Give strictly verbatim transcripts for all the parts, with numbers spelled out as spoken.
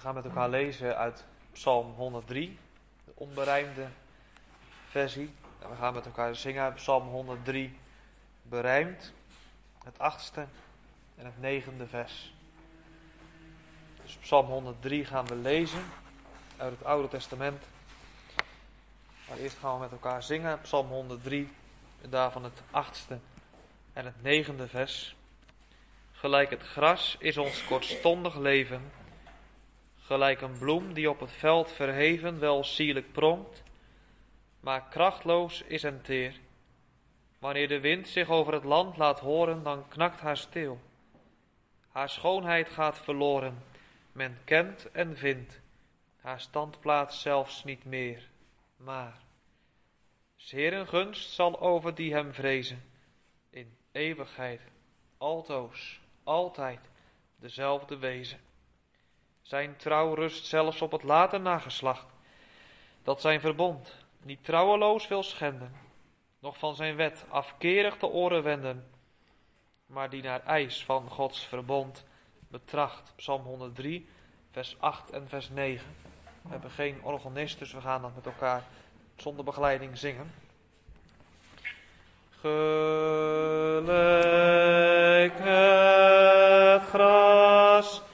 gaan met elkaar lezen uit Psalm honderddrie, de onberijmde versie. En we gaan met elkaar zingen uit Psalm honderddrie, berijmd, het achtste en het negende vers. Dus Psalm honderddrie gaan we lezen uit het Oude Testament. Maar eerst gaan we met elkaar zingen, Psalm honderddrie, en daarvan het achtste en het negende vers. Gelijk het gras is ons kortstondig leven, gelijk een bloem die op het veld verheven wel sierlijk pronkt, maar krachtloos is en teer. Wanneer de wind zich over het land laat horen, dan knakt haar steel. Haar schoonheid gaat verloren, men kent en vindt haar standplaats zelfs niet meer. Maar 's Heeren gunst zal over die hem vrezen, in eeuwigheid, altoos, altijd dezelfde wezen. Zijn trouw rust zelfs op het later nageslacht, dat zijn verbond niet trouweloos wil schenden, noch van zijn wet afkerig de oren wenden, maar die naar eis van Gods verbond betracht. Psalm honderddrie, vers acht en vers negen. We hebben geen organist, dus we gaan dat met elkaar zonder begeleiding zingen. Gelijk het gras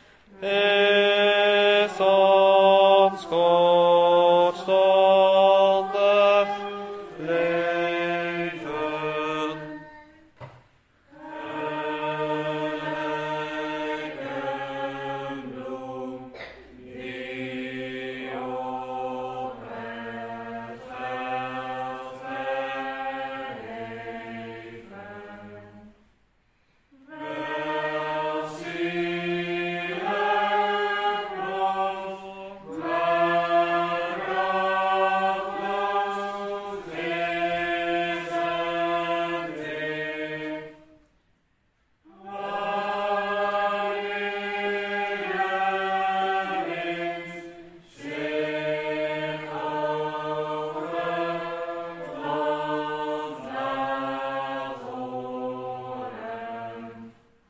is ons kortstondig leven. Gelijk een bloem die op het veld verheven. Wel sierlijk pronkt, maar krachtloos is en teer. Wanneer de wind zich over het land laat horen,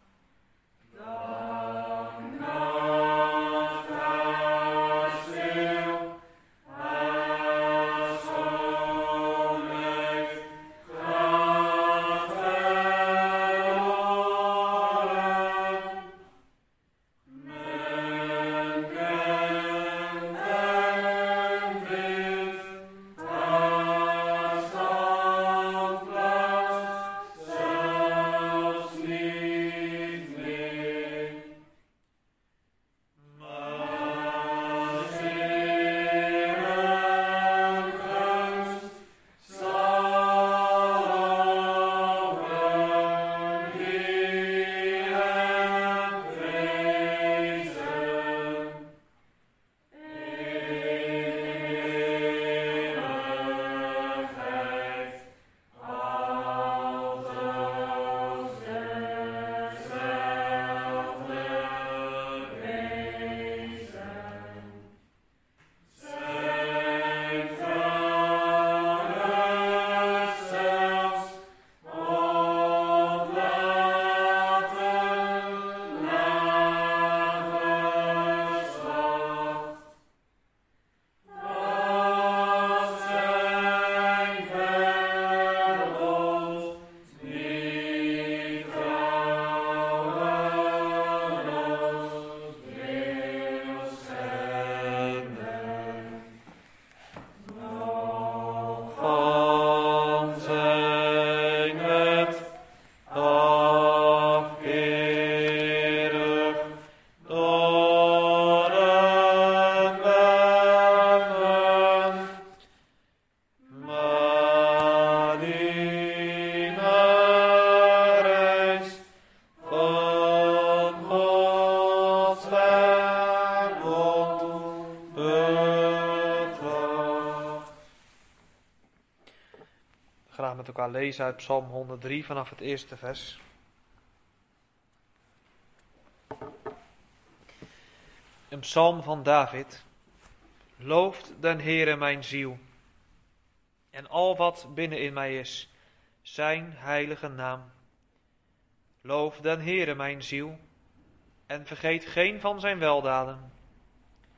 dan knakt haar steel, haar schoonheid gaat verloren. Men kent en vindt haar standplaats zelfs niet meer. Maar 's Heeren gunst zal over die hem vrezen, in eeuwigheid, altoos dezelfde wezen. Zijn trouw rust zelfs op later nageslacht, dat zijn verbond niet trouweloos wil schenden. Nog van zijn wet afkerig door het wenden, maar die naar eis van Gods verbond betracht. Graag met elkaar lezen uit Psalm honderddrie vanaf het eerste vers. Een psalm van David. Looft den Heere mijn ziel, en al wat binnenin mij is, zijn heilige naam. Loof den Heere mijn ziel, en vergeet geen van zijn weldaden.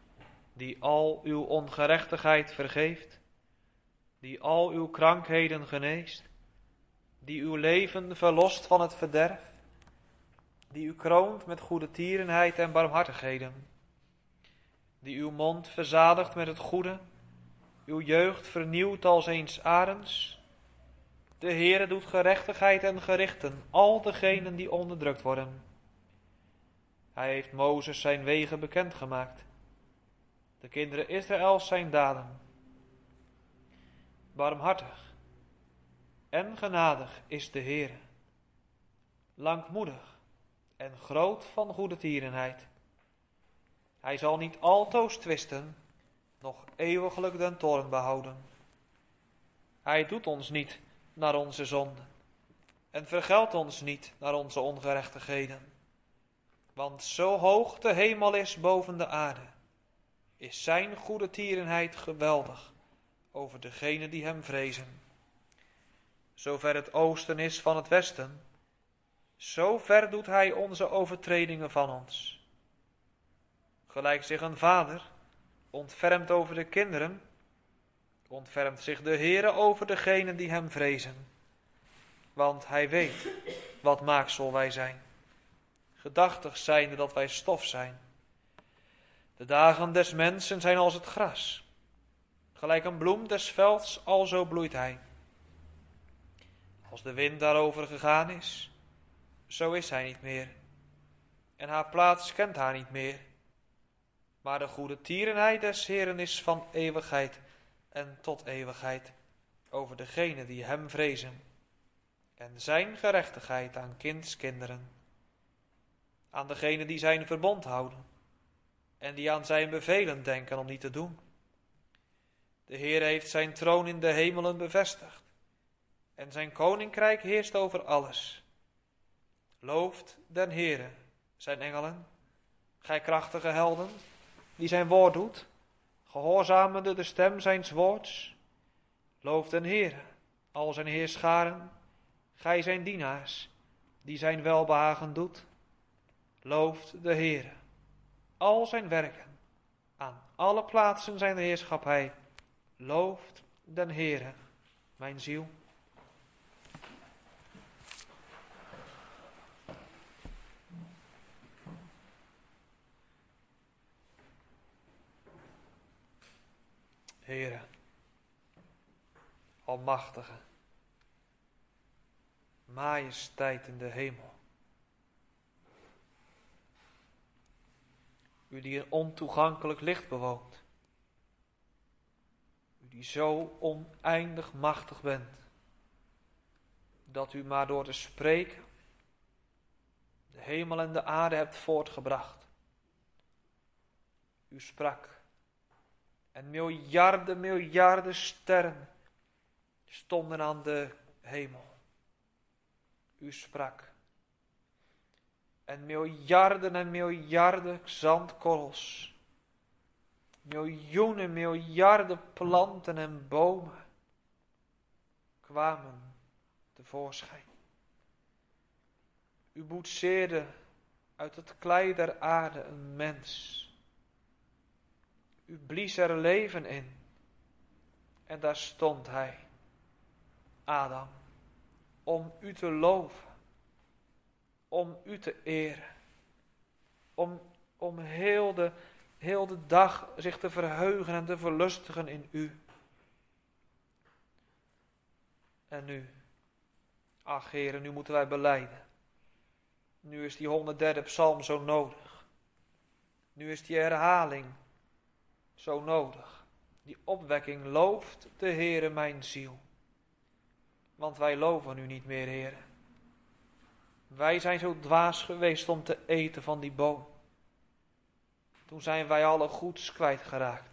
die al uw ongerechtigheid vergeeft, die al uw krankheden geneest, die uw leven verlost van het verderf, die u kroont met goede tierenheid en barmhartigheden, die uw mond verzadigt met het goede, uw jeugd vernieuwt als eens arends. De Heere doet gerechtigheid en gerichten al degenen die onderdrukt worden. Hij heeft Mozes zijn wegen bekendgemaakt, de kinderen Israëls zijn daden. Barmhartig en genadig is de Heere, langmoedig en groot van goede tierenheid. Hij zal niet altoos twisten, noch eeuwiglijk den toorn behouden. Hij doet ons niet naar onze zonden en vergeldt ons niet naar onze ongerechtigheden. Want zo hoog de hemel is boven de aarde, is zijn goede tierenheid geweldig over degenen die hem vrezen. Zover het oosten is van het westen, zo ver doet hij onze overtredingen van ons. Gelijk zich een vader ontfermt over de kinderen, ontfermt zich de Heere over degenen die hem vrezen. Want hij weet wat maaksel wij zijn, gedachtig zijnde dat wij stof zijn. De dagen des mensen zijn als het gras, gelijk een bloem des velds, alzo bloeit hij. Als de wind daarover gegaan is, zo is hij niet meer, en haar plaats kent haar niet meer. Maar de goede tierenheid des Heeren is van eeuwigheid en tot eeuwigheid over degenen die hem vrezen, en zijn gerechtigheid aan kindskinderen, aan degenen die zijn verbond houden en die aan zijn bevelen denken om die te doen. De Heer heeft zijn troon in de hemelen bevestigd en zijn koninkrijk heerst over alles. Looft den Heere, zijn engelen, gij krachtige helden, die zijn woord doet, gehoorzamende de stem zijns woords. Looft den Heere, al zijn heerscharen, gij zijn dienaars, die zijn welbehagen doet. Looft de Heere, al zijn werken, aan alle plaatsen zijn de heerschap hij. Looft den Heere, mijn ziel. Heere, almachtige, majesteit in de hemel. U die een ontoegankelijk licht bewoont. U die zo oneindig machtig bent, dat u maar door te spreken de hemel en de aarde hebt voortgebracht. U sprak. En miljarden, miljarden sterren stonden aan de hemel. U sprak. En miljarden en miljarden zandkorrels, miljoenen, miljarden planten en bomen kwamen tevoorschijn. U boetseerde uit het klei der aarde een mens. U blies er leven in. En daar stond hij, Adam, om u te loven, om u te eren, om, om heel, de, heel de dag zich te verheugen en te verlustigen in u. En nu, ach Heere, nu moeten wij belijden. Nu is die honderdderde psalm zo nodig. Nu is die herhaling zo nodig. Die opwekking, looft de Heere mijn ziel. Want wij loven u niet meer, Heere. Wij zijn zo dwaas geweest om te eten van die boom. Toen zijn wij alle goeds kwijtgeraakt.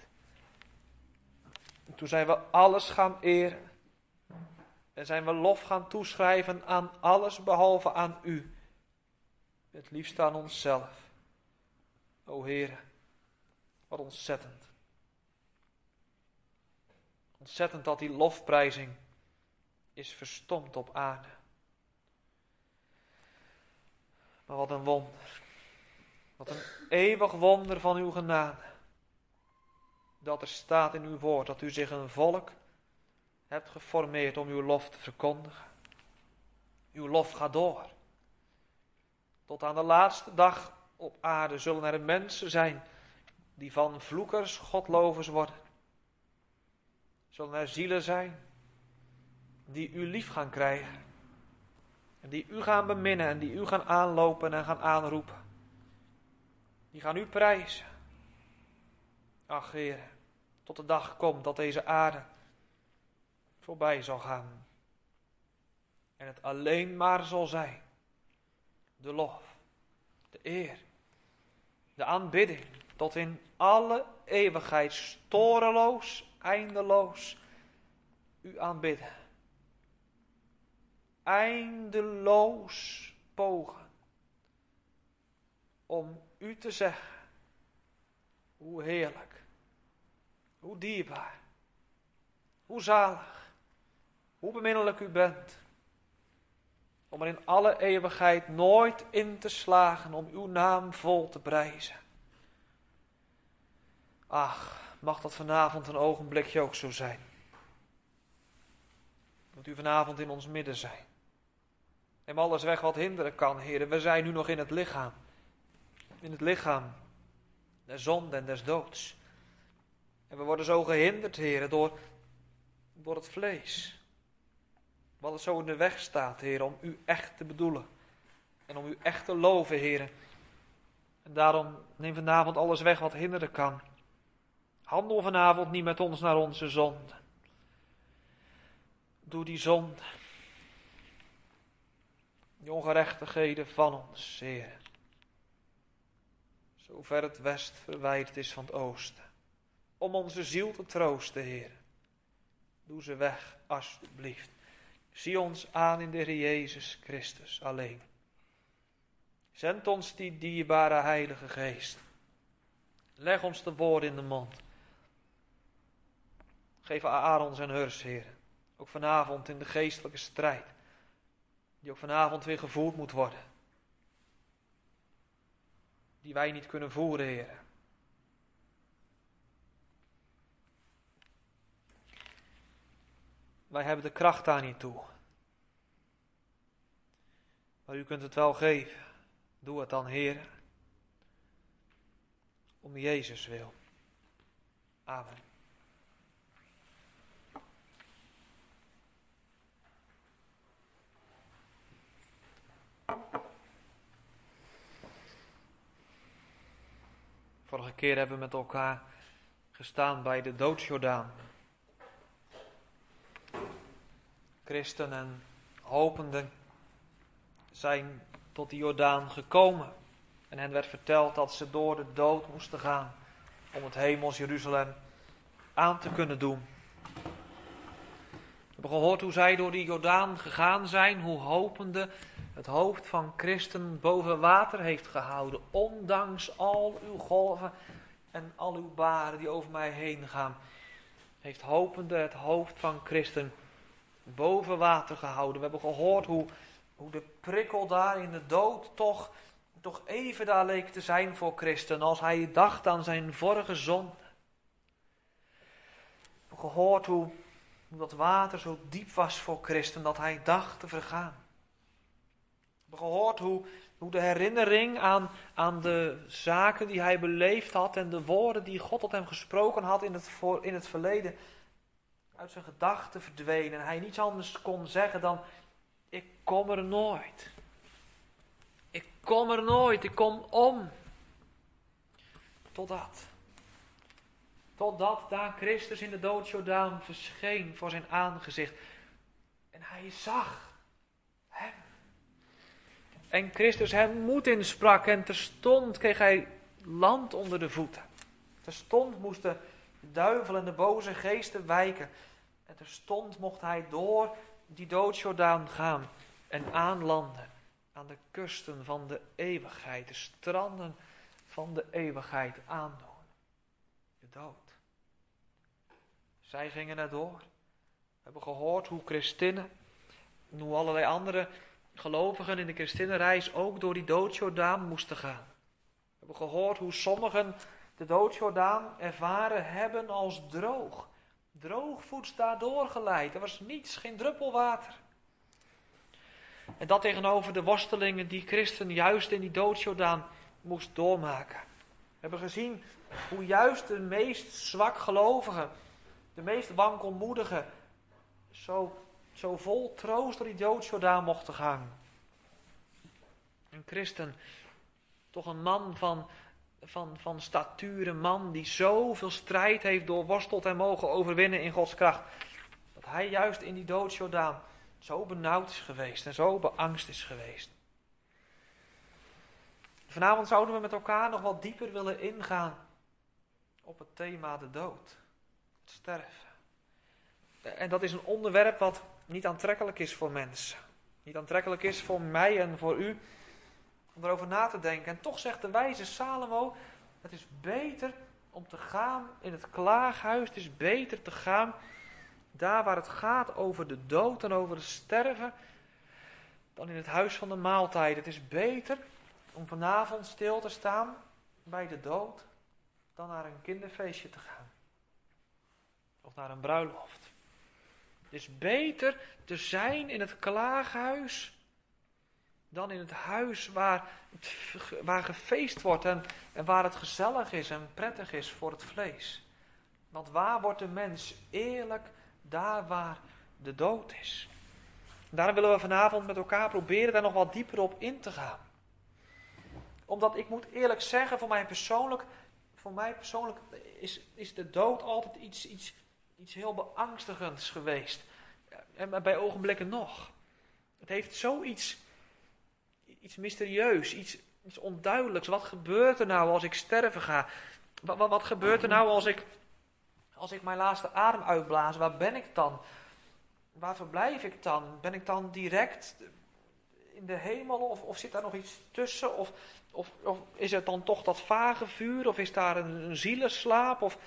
Toen zijn we alles gaan eren. En zijn we lof gaan toeschrijven aan alles behalve aan u. Het liefst aan onszelf. O Heere, wat ontzettend. Ontzettend dat die lofprijzing is verstomd op aarde. Maar wat een wonder. Wat een eeuwig wonder van uw genade. dat er staat in uw woord dat u zich een volk hebt geformeerd om uw lof te verkondigen. Uw lof gaat door. Tot aan de laatste dag op aarde zullen er mensen zijn die van vloekers godlovers worden. Zullen er zielen zijn die u lief gaan krijgen. En die u gaan beminnen en die u gaan aanlopen en gaan aanroepen. Die gaan u prijzen. Ach Heer, tot de dag komt dat deze aarde voorbij zal gaan. En het alleen maar zal zijn. De lof, de eer, de aanbidding. Tot in alle eeuwigheid storeloos, eindeloos u aanbidden. Eindeloos pogen om u te zeggen hoe heerlijk, hoe dierbaar, hoe zalig, hoe beminnelijk u bent. Om er in alle eeuwigheid nooit in te slagen om uw naam vol te prijzen. Ach, mag dat vanavond een ogenblikje ook zo zijn. Moet u vanavond in ons midden zijn. Neem alles weg wat hinderen kan, heren. We zijn nu nog in het lichaam. In het lichaam der zonde en des doods. En we worden zo gehinderd, heren, door, door het vlees. Wat het zo in de weg staat, heren, om u echt te bedoelen. En om u echt te loven, heren. En daarom neem vanavond alles weg wat hinderen kan. Handel vanavond niet met ons naar onze zonde. Doe die zonde. Die ongerechtigheden van ons, Heer. Zover het west verwijderd is van het oosten. Om onze ziel te troosten, Heer. Doe ze weg, alsjeblieft. Zie ons aan in de Heer Jezus Christus alleen. Zend ons die dierbare Heilige Geest. Leg ons de woorden in de mond. Geef Aaron zijn hers, Heer. Ook vanavond in de geestelijke strijd. Die ook vanavond weer gevoerd moet worden. Die wij niet kunnen voeren, Heer. Wij hebben de kracht daar niet toe. Maar u kunt het wel geven. Doe het dan, Heer. Om Jezus wil. Amen. Vorige keer hebben we met elkaar gestaan bij de doodsjordaan. Christen en hopenden zijn tot die Jordaan gekomen. En hen werd verteld dat ze door de dood moesten gaan om het hemels Jeruzalem aan te kunnen doen. We hebben gehoord hoe zij door die Jordaan gegaan zijn, hoe hopende het hoofd van Christen boven water heeft gehouden, ondanks al uw golven en al uw baren die over mij heen gaan. Heeft hopende het hoofd van Christen boven water gehouden. We hebben gehoord hoe, hoe de prikkel daar in de dood toch, toch even daar leek te zijn voor Christen, als hij dacht aan zijn vorige zonde. We hebben gehoord hoe, hoe dat water zo diep was voor Christen, dat hij dacht te vergaan. We hebben gehoord hoe, hoe de herinnering aan, aan de zaken die hij beleefd had en de woorden die God tot hem gesproken had in het, voor, in het verleden uit zijn gedachten verdwenen. En hij niets anders kon zeggen dan: ik kom er nooit. Ik kom er nooit, ik kom om. Totdat. Totdat daar Christus in de doodsjordaan verscheen voor zijn aangezicht. En hij zag hem. En Christus hem moed insprak en terstond kreeg hij land onder de voeten. Terstond moesten de duivel en de boze geesten wijken. En terstond mocht hij door die doodsjordaan gaan en aanlanden aan de kusten van de eeuwigheid, de stranden van de eeuwigheid aandoen. De dood. Zij gingen er door. We hebben gehoord hoe christinnen, en hoe allerlei andere gelovigen in de christinnenreis ook door die doodsjordaan moesten gaan. We hebben gehoord hoe sommigen de doodsjordaan ervaren hebben als droog. Droogvoets daardoor geleid. Er was niets, geen druppel water. En dat tegenover de worstelingen die Christen juist in die doodsjordaan moest doormaken. We hebben gezien hoe juist de meest zwakgelovigen, de meest wankelmoedigen, zo, zo vol troost door die doodsjordaan mochten gaan. Een christen, toch een man van, van, van statuur, een man die zoveel strijd heeft doorworsteld en mogen overwinnen in Gods kracht. Dat hij juist in die doodsjordaan zo benauwd is geweest en zo beangst is geweest. Vanavond zouden we met elkaar nog wat dieper willen ingaan op het thema de dood. Het sterven. En dat is een onderwerp wat niet aantrekkelijk is voor mensen. Niet aantrekkelijk is voor mij en voor u om erover na te denken. En toch zegt de wijze Salomo, het is beter om te gaan in het klaaghuis. Het is beter te gaan daar waar het gaat over de dood en over het sterven, dan in het huis van de maaltijd. Het is beter om vanavond stil te staan bij de dood, dan naar een kinderfeestje te gaan. Of naar een bruiloft. Het is beter te zijn in het klaaghuis, dan in het huis waar, het, waar gefeest wordt en, en waar het gezellig is en prettig is voor het vlees. Want waar wordt de mens eerlijk? Daar waar de dood is. Daarom willen we vanavond met elkaar proberen daar nog wat dieper op in te gaan. Omdat ik moet eerlijk zeggen, voor mij persoonlijk, voor mij persoonlijk is, is de dood altijd iets, iets, iets heel beangstigends geweest. En bij ogenblikken nog. Het heeft zoiets iets mysterieus, iets, iets onduidelijks. Wat gebeurt er nou als ik sterven ga? Wat, wat, wat gebeurt er nou als ik, als ik mijn laatste adem uitblaas? Waar ben ik dan? Waar verblijf ik dan? Ben ik dan direct in de hemel of, of zit daar nog iets tussen? Of, of, of is het dan toch dat vage vuur? Of is daar een, een zielenslaap? Of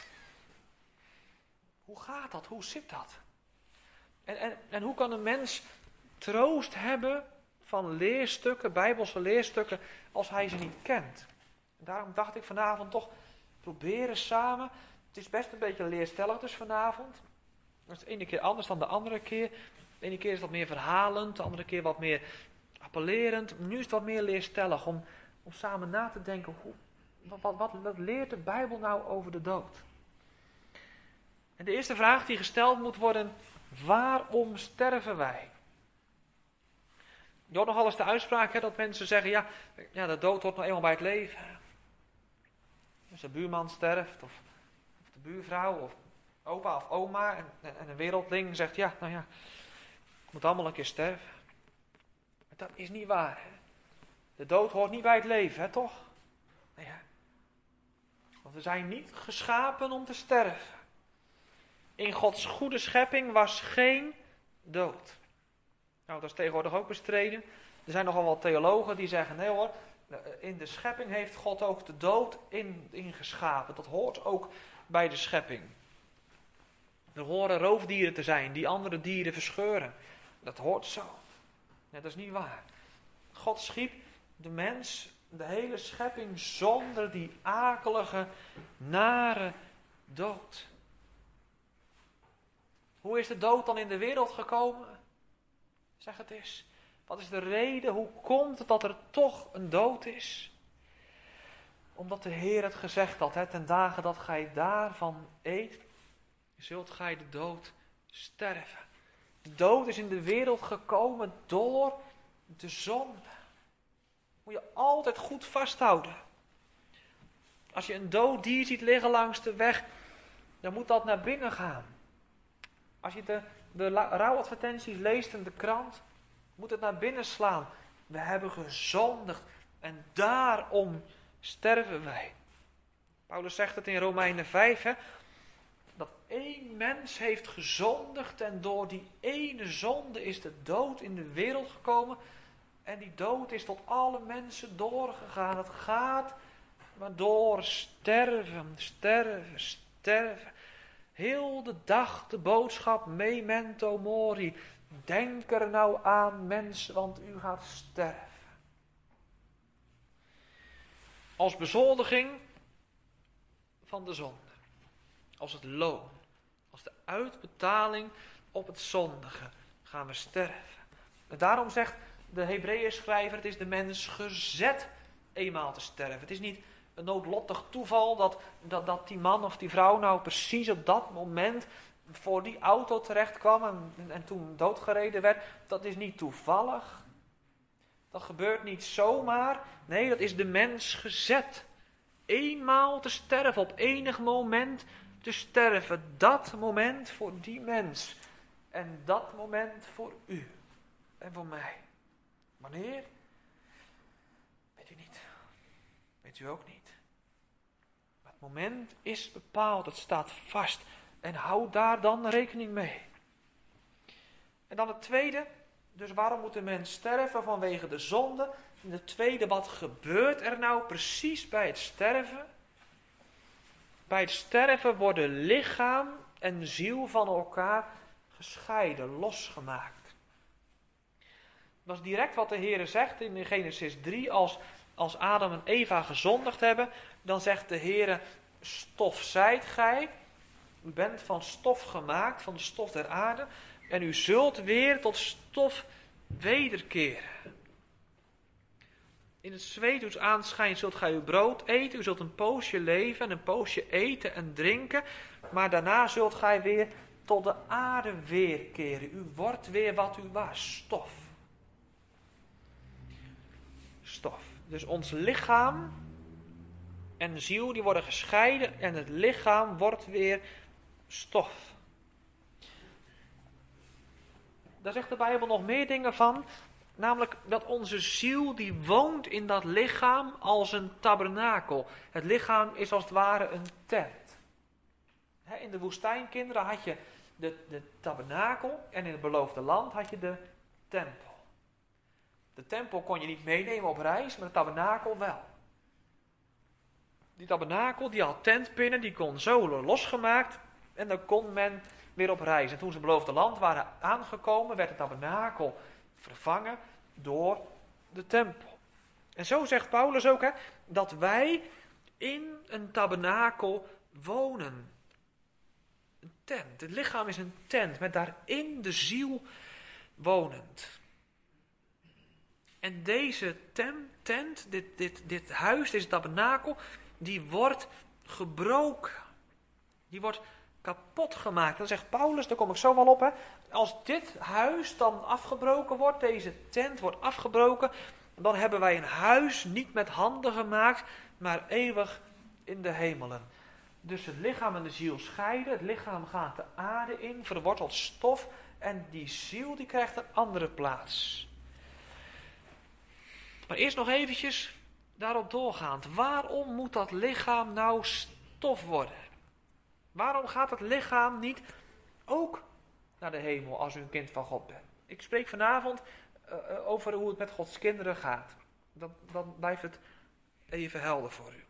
hoe gaat dat? Hoe zit dat? En, en, en hoe kan een mens troost hebben van leerstukken, bijbelse leerstukken, als hij ze niet kent? En daarom dacht ik vanavond toch proberen samen. Het is best een beetje leerstellig dus vanavond. Dat is de ene keer anders dan de andere keer. De ene keer is het wat meer verhalend, de andere keer wat meer appellerend. Nu is het wat meer leerstellig om, om samen na te denken, hoe, wat, wat, wat, wat leert de Bijbel nou over de dood? En de eerste vraag die gesteld moet worden, waarom sterven wij? Je hoort nogal eens de uitspraak hè, dat mensen zeggen, ja, ja, de dood hoort nou eenmaal bij het leven. Dus de buurman sterft, of, of de buurvrouw, of opa of oma. En, en een wereldling zegt, ja, nou ja, ik moet allemaal een keer sterven. Maar dat is niet waar. Hè? De dood hoort niet bij het leven, hè, toch? Nou ja. Want we zijn niet geschapen om te sterven. In Gods goede schepping was geen dood. Nou, dat is tegenwoordig ook bestreden. Er zijn nogal wat theologen die zeggen, nee hoor, in de schepping heeft God ook de dood in, ingeschapen. Dat hoort ook bij de schepping. Er horen roofdieren te zijn die andere dieren verscheuren. Dat hoort zo. Nee, dat is niet waar. God schiep de mens, de hele schepping, zonder die akelige, nare dood. Hoe is de dood dan in de wereld gekomen? Zeg het eens. Wat is de reden? Hoe komt het dat er toch een dood is? Omdat de Heer het gezegd had, hè, ten dagen dat gij daarvan eet, zult gij de dood sterven. De dood is in de wereld gekomen door de zonde. Moet je altijd goed vasthouden. Als je een dood dier ziet liggen langs de weg, dan moet dat naar binnen gaan. Als je de, de rouwadvertenties leest in de krant, moet het naar binnen slaan. We hebben gezondigd en daarom sterven wij. Paulus zegt het in Romeinen vijf, hè, dat één mens heeft gezondigd en door die ene zonde is de dood in de wereld gekomen. En die dood is tot alle mensen doorgegaan. Het gaat maar door, sterven, sterven, sterven. Heel de dag de boodschap, memento mori. Denk er nou aan, mens, want u gaat sterven. Als bezoldiging van de zonde. Als het loon. Als de uitbetaling op het zondige gaan we sterven. En daarom zegt de Hebreeënschrijver, het is de mens gezet eenmaal te sterven. Het is niet een noodlottig toeval dat, dat, dat die man of die vrouw nou precies op dat moment voor die auto terecht kwam en, en toen doodgereden werd. Dat is niet toevallig. Dat gebeurt niet zomaar. Nee, dat is de mens gezet. Eenmaal te sterven, op enig moment te sterven. Dat moment voor die mens. En dat moment voor u. En voor mij. Wanneer? Weet u niet. Weet u ook niet. Maar het moment is bepaald. Het staat vast. En houd daar dan rekening mee. En dan het tweede. Dus waarom moet de mens sterven? Vanwege de zonde. En het tweede, wat gebeurt er nou precies bij het sterven? Bij het sterven worden lichaam en ziel van elkaar gescheiden, losgemaakt. Dat is direct wat de Heer zegt in Genesis drie. Als, als Adam en Eva gezondigd hebben, dan zegt de Heer, stof zijt gij. U bent van stof gemaakt, van de stof der aarde. En u zult weer tot stof wederkeren. In het zweet uws aanschijn zult gij uw brood eten. U zult een poosje leven en een poosje eten en drinken. Maar daarna zult gij weer tot de aarde weerkeren. U wordt weer wat u was. Stof. Stof. Dus ons lichaam en ziel die worden gescheiden. En het lichaam wordt weer stof. Daar zegt de Bijbel nog meer dingen van. Namelijk dat onze ziel die woont in dat lichaam als een tabernakel. Het lichaam is als het ware een tent. In de woestijnkinderen had je de, de tabernakel en in het beloofde land had je de tempel. De tempel kon je niet meenemen op reis, maar de tabernakel wel. Die tabernakel die had tentpinnen, die kon zo losgemaakt en dan kon men weer op reis. En toen ze beloofde land waren aangekomen, werd de tabernakel vervangen door de tempel. En zo zegt Paulus ook, hè, dat wij in een tabernakel wonen. Een tent. Het lichaam is een tent, met daarin de ziel wonend. En deze tent, tent dit, dit, dit huis, deze tabernakel, die wordt gebroken. Die wordt kapot gemaakt. Dan zegt Paulus, daar kom ik zo wel op, hè. Als dit huis dan afgebroken wordt, deze tent wordt afgebroken, dan hebben wij een huis niet met handen gemaakt, maar eeuwig in de hemelen. Dus het lichaam en de ziel scheiden, het lichaam gaat de aarde in, verwordt tot stof, en die ziel die krijgt een andere plaats. Maar eerst nog eventjes daarop doorgaand. Waarom moet dat lichaam nou stof worden? Waarom gaat het lichaam niet ook naar de hemel als u een kind van God bent? Ik spreek vanavond uh, over hoe het met Gods kinderen gaat. Dan, dan blijft het even helder voor u.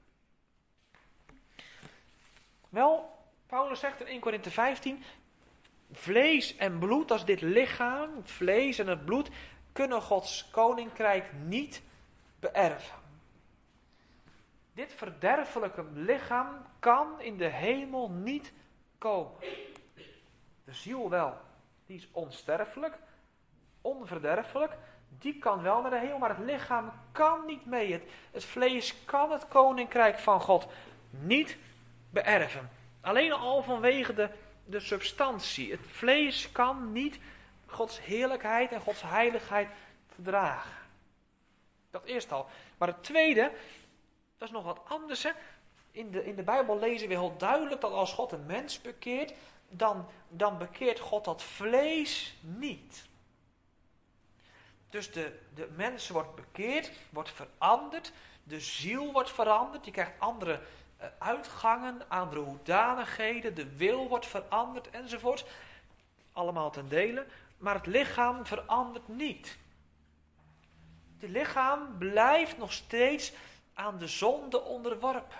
Wel, Paulus zegt in Eerste Korinthe vijftien, vlees en bloed, als dit lichaam, het vlees en het bloed, kunnen Gods koninkrijk niet beërven. Dit verderfelijke lichaam kan in de hemel niet komen. De ziel wel, die is onsterfelijk, onverderfelijk, die kan wel naar de hemel, maar het lichaam kan niet mee. Het, het vlees kan het koninkrijk van God niet beërven. Alleen al vanwege de, de substantie. Het vlees kan niet Gods heerlijkheid en Gods heiligheid verdragen. Dat eerst al. Maar het tweede, dat is nog wat anders. Hè? In, de, in de Bijbel lezen we heel duidelijk dat als God een mens bekeert, dan, dan bekeert God dat vlees niet. Dus de, de mens wordt bekeerd, wordt veranderd, de ziel wordt veranderd, die krijgt andere uh, uitgangen, andere hoedanigheden, de wil wordt veranderd enzovoort. Allemaal ten dele, maar het lichaam verandert niet. Het lichaam blijft nog steeds aan de zonde onderworpen.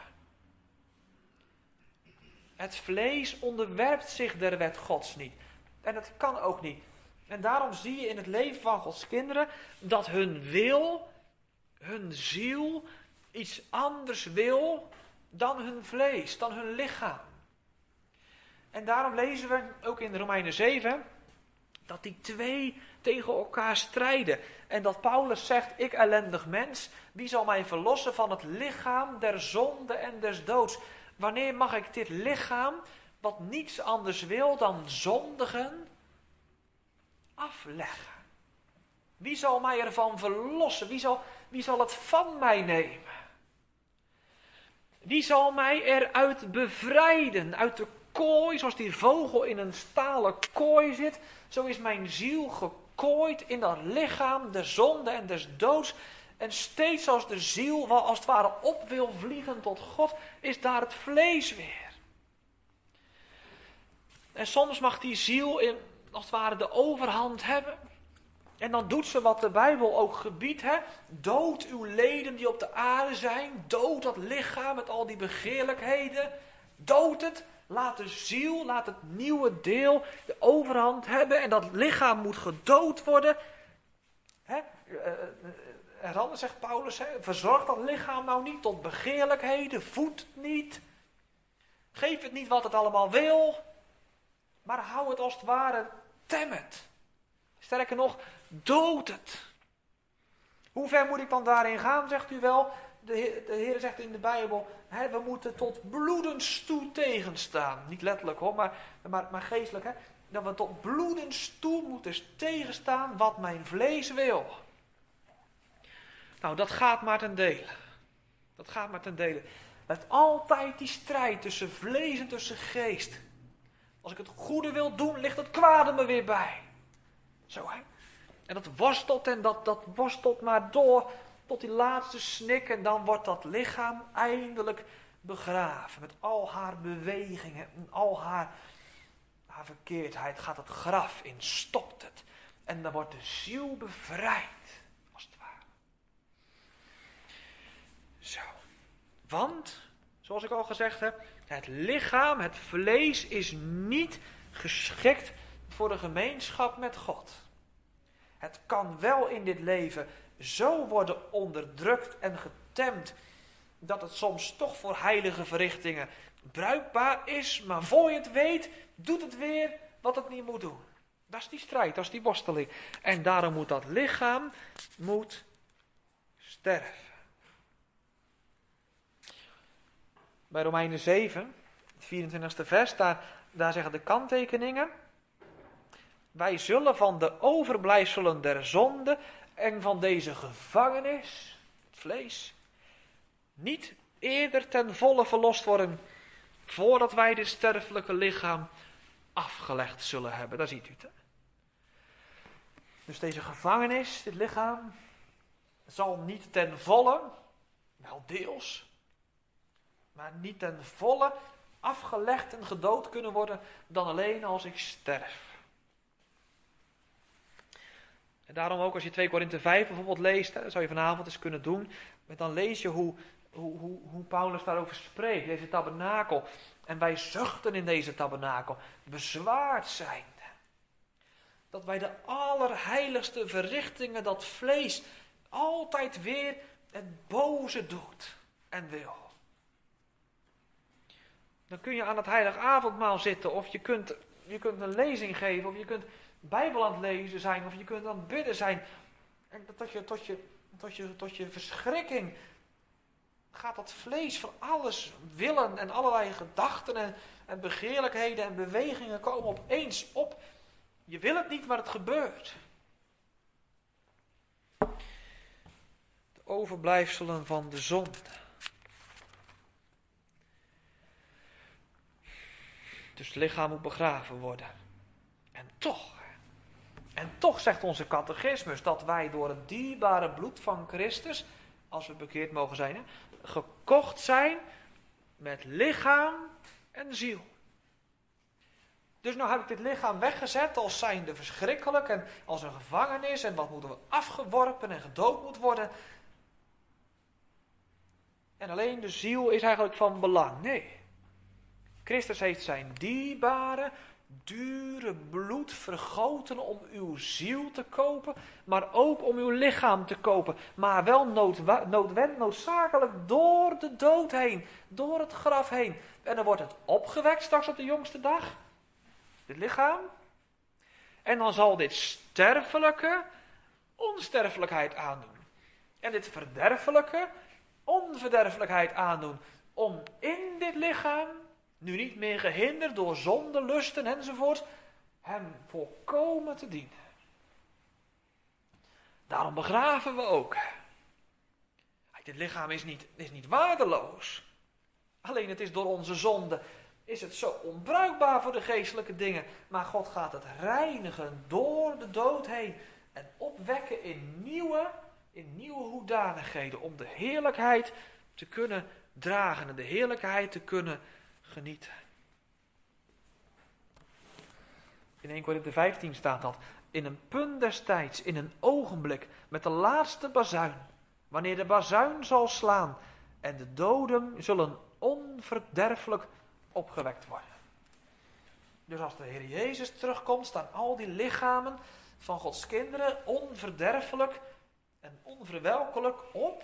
Het vlees onderwerpt zich der wet Gods niet. En dat kan ook niet. En daarom zie je in het leven van Gods kinderen dat hun wil, hun ziel, iets anders wil dan hun vlees, dan hun lichaam. En daarom lezen we ook in Romeinen zeven dat die twee tegen elkaar strijden. En dat Paulus zegt, ik ellendig mens, wie zal mij verlossen van het lichaam der zonde en des doods? Wanneer mag ik dit lichaam, wat niets anders wil dan zondigen, afleggen? Wie zal mij ervan verlossen? Wie zal, wie zal het van mij nemen? Wie zal mij eruit bevrijden? Uit de kooi, zoals die vogel in een stalen kooi zit, zo is mijn ziel gekooid in dat lichaam, de zonde en des doods. En steeds als de ziel wel als het ware op wil vliegen tot God, is daar het vlees weer. En soms mag die ziel in, als het ware de overhand hebben. En dan doet ze wat de Bijbel ook gebiedt. Hè? Dood uw leden die op de aarde zijn. Dood dat lichaam met al die begeerlijkheden. Dood het. Laat de ziel, laat het nieuwe deel de overhand hebben. En dat lichaam moet gedood worden. Hè? En anders zegt Paulus, hè? Verzorg dat lichaam nou niet tot begeerlijkheden. Voed het niet. Geef het niet wat het allemaal wil. Maar hou het als het ware, tem het. Sterker nog, dood het. Hoe ver moet ik dan daarin gaan, zegt u wel? De Heer, de Heer zegt in de Bijbel, hè, we moeten tot bloedens toe tegenstaan. Niet letterlijk hoor, maar, maar, maar geestelijk. Hè? Dat we tot bloedens toe moeten tegenstaan wat mijn vlees wil. Nou, dat gaat maar ten dele. Dat gaat maar ten dele. Met altijd die strijd tussen vlees en tussen geest. Als ik het goede wil doen, ligt het kwade me weer bij. Zo hè. En dat worstelt en dat, dat worstelt maar door tot die laatste snik. En dan wordt dat lichaam eindelijk begraven. Met al haar bewegingen en al haar, haar verkeerdheid gaat het graf in, stopt het. En dan wordt de ziel bevrijd, als het ware. Zo. Want, zoals ik al gezegd heb, het lichaam, het vlees is niet geschikt voor de gemeenschap met God. Het kan wel in dit leven zo worden onderdrukt en getemd, dat het soms toch voor heilige verrichtingen bruikbaar is, maar voor je het weet, doet het weer wat het niet moet doen. Dat is die strijd, dat is die worsteling. En daarom moet dat lichaam moet sterven. Bij Romeinen zeven, het vierentwintigste vers, daar, daar zeggen de kanttekeningen: wij zullen van de overblijfselen der zonde en van deze gevangenis, het vlees, niet eerder ten volle verlost worden, voordat wij dit sterfelijke lichaam afgelegd zullen hebben. Daar ziet u het. Hè? Dus deze gevangenis, dit lichaam, zal niet ten volle, wel deels, maar niet ten volle afgelegd en gedood kunnen worden dan alleen als ik sterf. En daarom ook als je twee Korinthe vijf bijvoorbeeld leest, hè, dat zou je vanavond eens kunnen doen, dan lees je hoe, hoe, hoe, hoe Paulus daarover spreekt, deze tabernakel. En wij zuchten in deze tabernakel, bezwaard zijnde. Dat bij de allerheiligste verrichtingen dat vlees altijd weer het boze doet en wil. Dan kun je aan het heilig avondmaal zitten, of je kunt, je kunt een lezing geven, of je kunt Bijbel aan het lezen zijn, of je kunt aan het bidden zijn. En tot je, tot je, tot je, tot je verschrikking gaat dat vlees van alles willen en allerlei gedachten en, en begeerlijkheden en bewegingen komen opeens op. Je wil het niet, maar het gebeurt. De overblijfselen van de zonde. Dus het lichaam moet begraven worden. En toch, en toch zegt onze catechismus dat wij door het dierbare bloed van Christus, als we bekeerd mogen zijn, hè, gekocht zijn met lichaam en ziel. Dus nou heb ik dit lichaam weggezet als zijnde verschrikkelijk en als een gevangenis en wat moeten we afgeworpen en gedood moet worden. En alleen de ziel is eigenlijk van belang. Nee. Christus heeft zijn dierbare, dure bloed vergoten om uw ziel te kopen, maar ook om uw lichaam te kopen. Maar wel noodwa- noodwend, noodzakelijk door de dood heen, door het graf heen. En dan wordt het opgewekt straks op de jongste dag, dit lichaam. En dan zal dit sterfelijke onsterfelijkheid aandoen. En dit verderfelijke onverderfelijkheid aandoen. Om in dit lichaam, nu niet meer gehinderd door zonde, lusten enzovoort, hem volkomen te dienen. Daarom begraven we ook. Dit lichaam is niet, is niet waardeloos. Alleen het is door onze zonde, is het zo onbruikbaar voor de geestelijke dingen. Maar God gaat het reinigen door de dood heen. En opwekken in nieuwe, in nieuwe hoedanigheden. Om de heerlijkheid te kunnen dragen en de heerlijkheid te kunnen genieten. In Eerste Korinthe vijftien staat dat. In een punt des tijds, in een ogenblik, met de laatste bazuin. Wanneer de bazuin zal slaan en de doden zullen onverderfelijk opgewekt worden. Dus als de Heer Jezus terugkomt, staan al die lichamen van Gods kinderen onverderfelijk en onverwelkelijk op.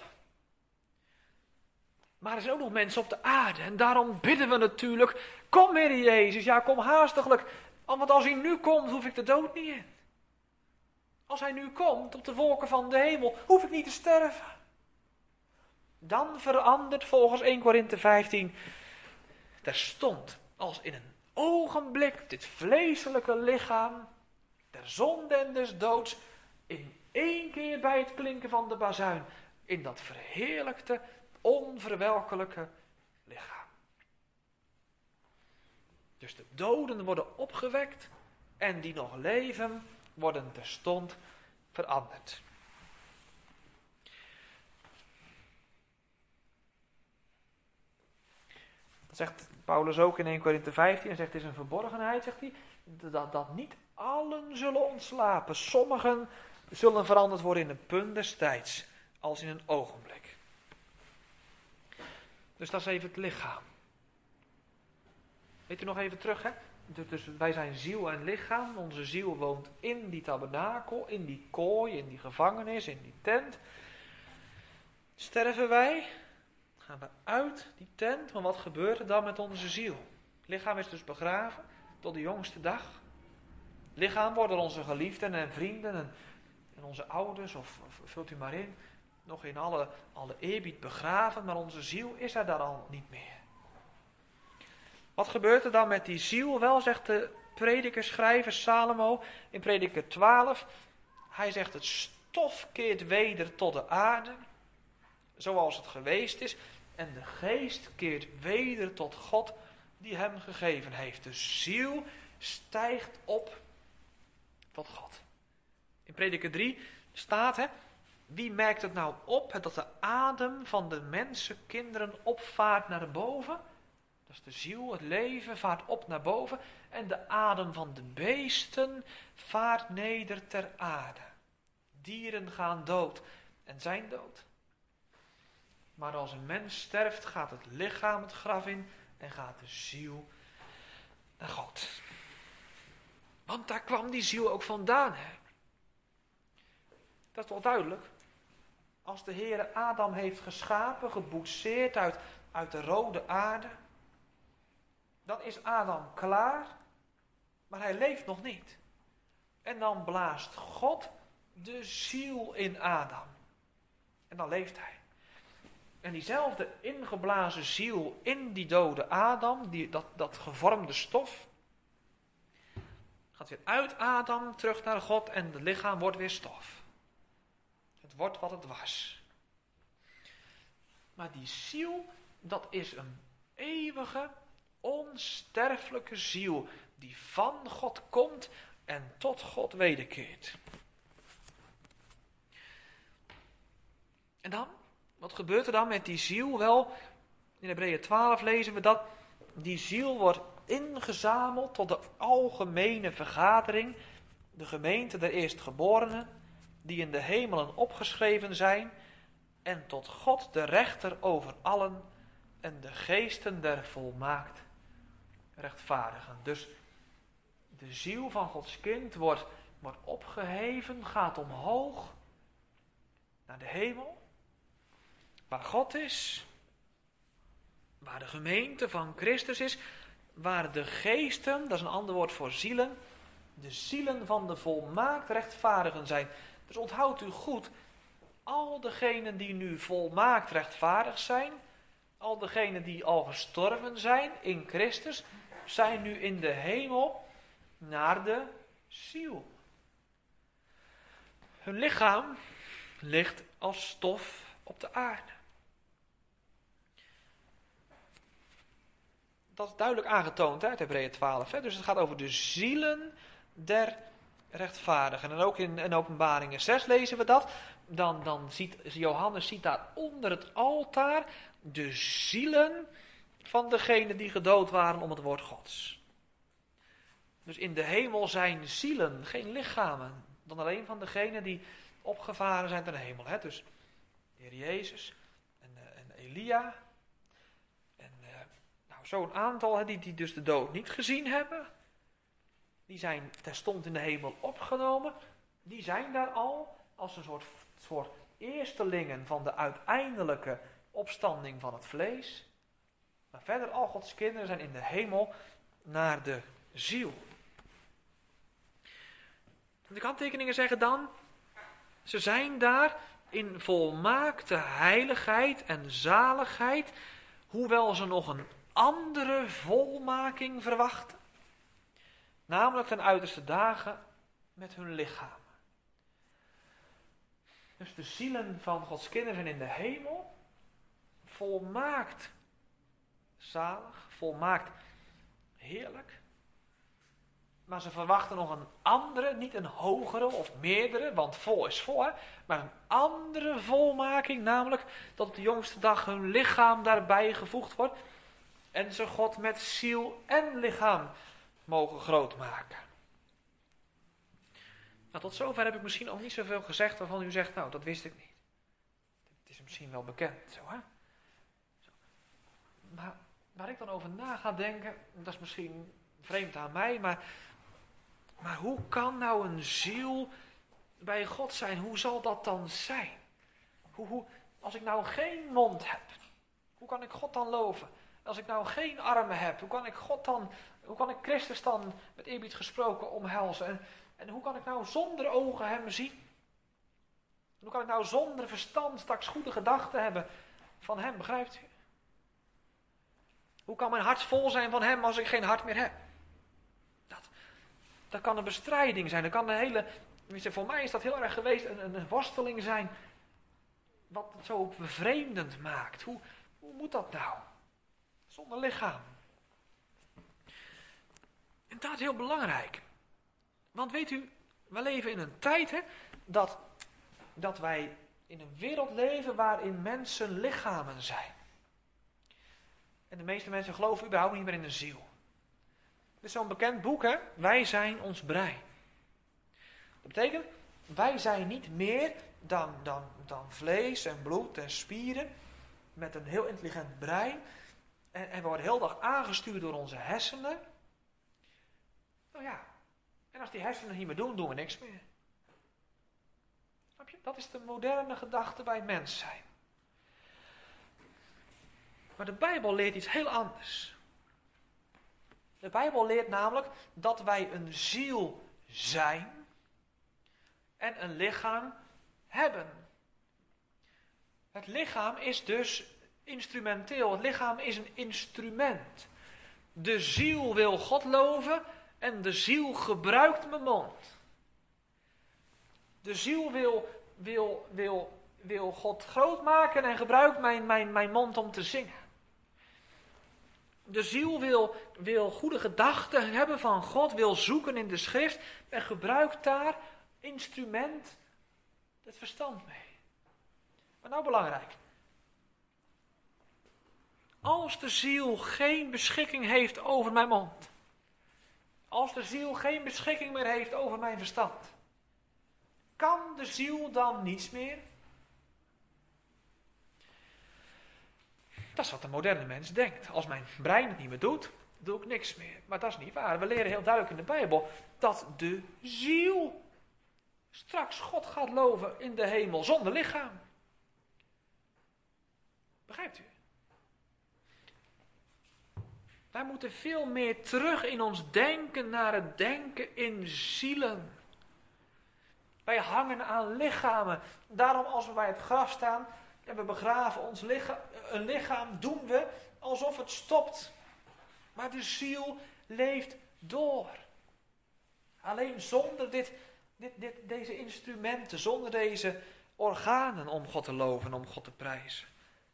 Maar er zijn ook nog mensen op de aarde en daarom bidden we natuurlijk, kom Heer Jezus, ja kom haastiglijk, want als hij nu komt hoef ik de dood niet in. Als hij nu komt op de wolken van de hemel, hoef ik niet te sterven. Dan verandert volgens Eerste Korinthe vijftien terstond, als in een ogenblik, dit vleeselijke lichaam, der zonde en des doods, in één keer bij het klinken van de bazuin, in dat verheerlijkte, onverwelkelijke lichaam. Dus de doden worden opgewekt en die nog leven worden terstond veranderd. Dat zegt Paulus ook in Eerste Korinthe vijftien. Hij zegt, het is een verborgenheid, zegt hij, dat, dat niet allen zullen ontslapen. Sommigen zullen veranderd worden in een punt des tijds, als in een ogenblik. Dus dat is even het lichaam. Weet u nog even terug, hè? Dus wij zijn ziel en lichaam. Onze ziel woont in die tabernakel, in die kooi, in die gevangenis, in die tent. Sterven wij, gaan we uit die tent, maar wat gebeurt er dan met onze ziel? Het lichaam is dus begraven tot de jongste dag. Het lichaam wordt door onze geliefden en vrienden en, en onze ouders, of, of vult u maar in, nog in alle, alle eerbied begraven, maar onze ziel is er daar al niet meer. Wat gebeurt er dan met die ziel? Wel, zegt de prediker, schrijver Salomo in prediker twaalf. Hij zegt, het stof keert weder tot de aarde, zoals het geweest is. En de geest keert weder tot God die hem gegeven heeft. De ziel stijgt op tot God. In prediker drie staat, hè, wie merkt het nou op, hè, dat de adem van de mensenkinderen opvaart naar boven? Dat is de ziel, het leven vaart op naar boven. En de adem van de beesten vaart neder ter aarde. Dieren gaan dood en zijn dood. Maar als een mens sterft, gaat het lichaam het graf in en gaat de ziel naar God. Want daar kwam die ziel ook vandaan. Hè? Dat is toch duidelijk? Als de Heere Adam heeft geschapen, geboetseerd uit, uit de rode aarde, dan is Adam klaar, maar hij leeft nog niet. En dan blaast God de ziel in Adam. En dan leeft hij. En diezelfde ingeblazen ziel in die dode Adam, die, dat, dat gevormde stof, gaat weer uit Adam terug naar God en het lichaam wordt weer stof. Het wordt wat het was. Maar die ziel, dat is een eeuwige, onsterfelijke ziel die van God komt en tot God wederkeert. En dan? Wat gebeurt er dan met die ziel? Wel, in Hebreeën twaalf lezen we dat die ziel wordt ingezameld tot de algemene vergadering, de gemeente der eerstgeborenen, die in de hemelen opgeschreven zijn, en tot God de rechter over allen en de geesten der volmaakt rechtvaardigen. Dus De ziel van Gods kind wordt, wordt opgeheven, gaat omhoog naar de hemel, waar God is, waar de gemeente van Christus is, waar de geesten, dat is een ander woord voor zielen, de zielen van de volmaakt rechtvaardigen zijn. Dus onthoudt u goed, al degenen die nu volmaakt rechtvaardig zijn, al degenen die al gestorven zijn in Christus, zijn nu in de hemel naar de ziel. Hun lichaam ligt als stof op de aarde. Dat is duidelijk aangetoond uit Hebreeën twaalf. Hè? Dus het gaat over de zielen der rechtvaardigen. En ook in, in Openbaringen zes lezen we dat. Dan, dan ziet Johannes ziet daar onder het altaar de zielen van degenen die gedood waren om het woord Gods. Dus in de hemel zijn zielen, geen lichamen, dan alleen van degenen die opgevaren zijn ten hemel. Hè? Dus de Heer Jezus en, uh, en Elia. En uh, nou, zo'n aantal hè, die, die dus de dood niet gezien hebben. Die zijn terstond in de hemel opgenomen. Die zijn daar al als een soort, soort eerstelingen van de uiteindelijke opstanding van het vlees. Maar verder, al Gods kinderen zijn in de hemel naar de ziel. De kanttekeningen zeggen dan, ze zijn daar in volmaakte heiligheid en zaligheid, hoewel ze nog een andere volmaking verwachten. Namelijk ten uiterste dagen met hun lichamen. Dus de zielen van Gods kinderen zijn in de hemel volmaakt zalig, volmaakt heerlijk. Maar ze verwachten nog een andere, niet een hogere of meerdere, want vol is vol, hè, maar een andere volmaking, namelijk dat op de jongste dag hun lichaam daarbij gevoegd wordt en ze God met ziel en lichaam mogen groot maken. Nou, tot zover heb ik misschien ook niet zoveel gezegd waarvan u zegt, nou, dat wist ik niet. Het is misschien wel bekend, zo hè. Maar waar ik dan over na ga denken, dat is misschien vreemd aan mij, maar, maar hoe kan nou een ziel bij God zijn? Hoe zal dat dan zijn? Hoe, hoe, als ik nou geen mond heb, hoe kan ik God dan loven? Als ik nou geen armen heb, hoe kan ik God dan, hoe kan ik Christus dan met eerbied gesproken omhelzen? En, en hoe kan ik nou zonder ogen hem zien? En hoe kan ik nou zonder verstand straks goede gedachten hebben van hem, begrijpt u? Hoe kan mijn hart vol zijn van hem als ik geen hart meer heb? Dat, dat kan een bestrijding zijn. Dat kan een hele, voor mij is dat heel erg geweest, een, een worsteling zijn. Wat het zo bevreemdend maakt. Hoe, hoe moet dat nou? Zonder lichaam. En dat is heel belangrijk. Want weet u, we leven in een tijd hè, dat, dat wij in een wereld leven waarin mensen lichamen zijn. En de meeste mensen geloven überhaupt niet meer in de ziel. Dit is zo'n bekend boek, hè? Wij zijn ons brein. Dat betekent, wij zijn niet meer dan, dan, dan vlees en bloed en spieren. Met een heel intelligent brein. En, en we worden heel dag aangestuurd door onze hersenen. Nou ja, en als die hersenen niet meer doen, doen we niks meer. Snap je? Dat is de moderne gedachte bij mens zijn. Maar de Bijbel leert iets heel anders. De Bijbel leert namelijk dat wij een ziel zijn en een lichaam hebben. Het lichaam is dus instrumenteel. Het lichaam is een instrument. De ziel wil God loven en de ziel gebruikt mijn mond. De ziel wil, wil, wil, wil God groot maken en gebruikt mijn, mijn, mijn mond om te zingen. De ziel wil, wil goede gedachten hebben van God, wil zoeken in de schrift en gebruikt daar instrument het verstand mee. Maar nou belangrijk. Als de ziel geen beschikking heeft over mijn mond. Als de ziel geen beschikking meer heeft over mijn verstand. Kan de ziel dan niets meer? Dat is wat de moderne mens denkt. Als mijn brein het niet meer doet, doe ik niks meer. Maar dat is niet waar. We leren heel duidelijk in de Bijbel dat de ziel straks God gaat loven in de hemel zonder lichaam. Begrijpt u? Wij moeten veel meer terug in ons denken naar het denken in zielen. Wij hangen aan lichamen. Daarom als we bij het graf staan en we begraven ons lichaam, een lichaam, doen we alsof het stopt. Maar de ziel leeft door. Alleen zonder dit, dit, dit, deze instrumenten, zonder deze organen om God te loven, om God te prijzen.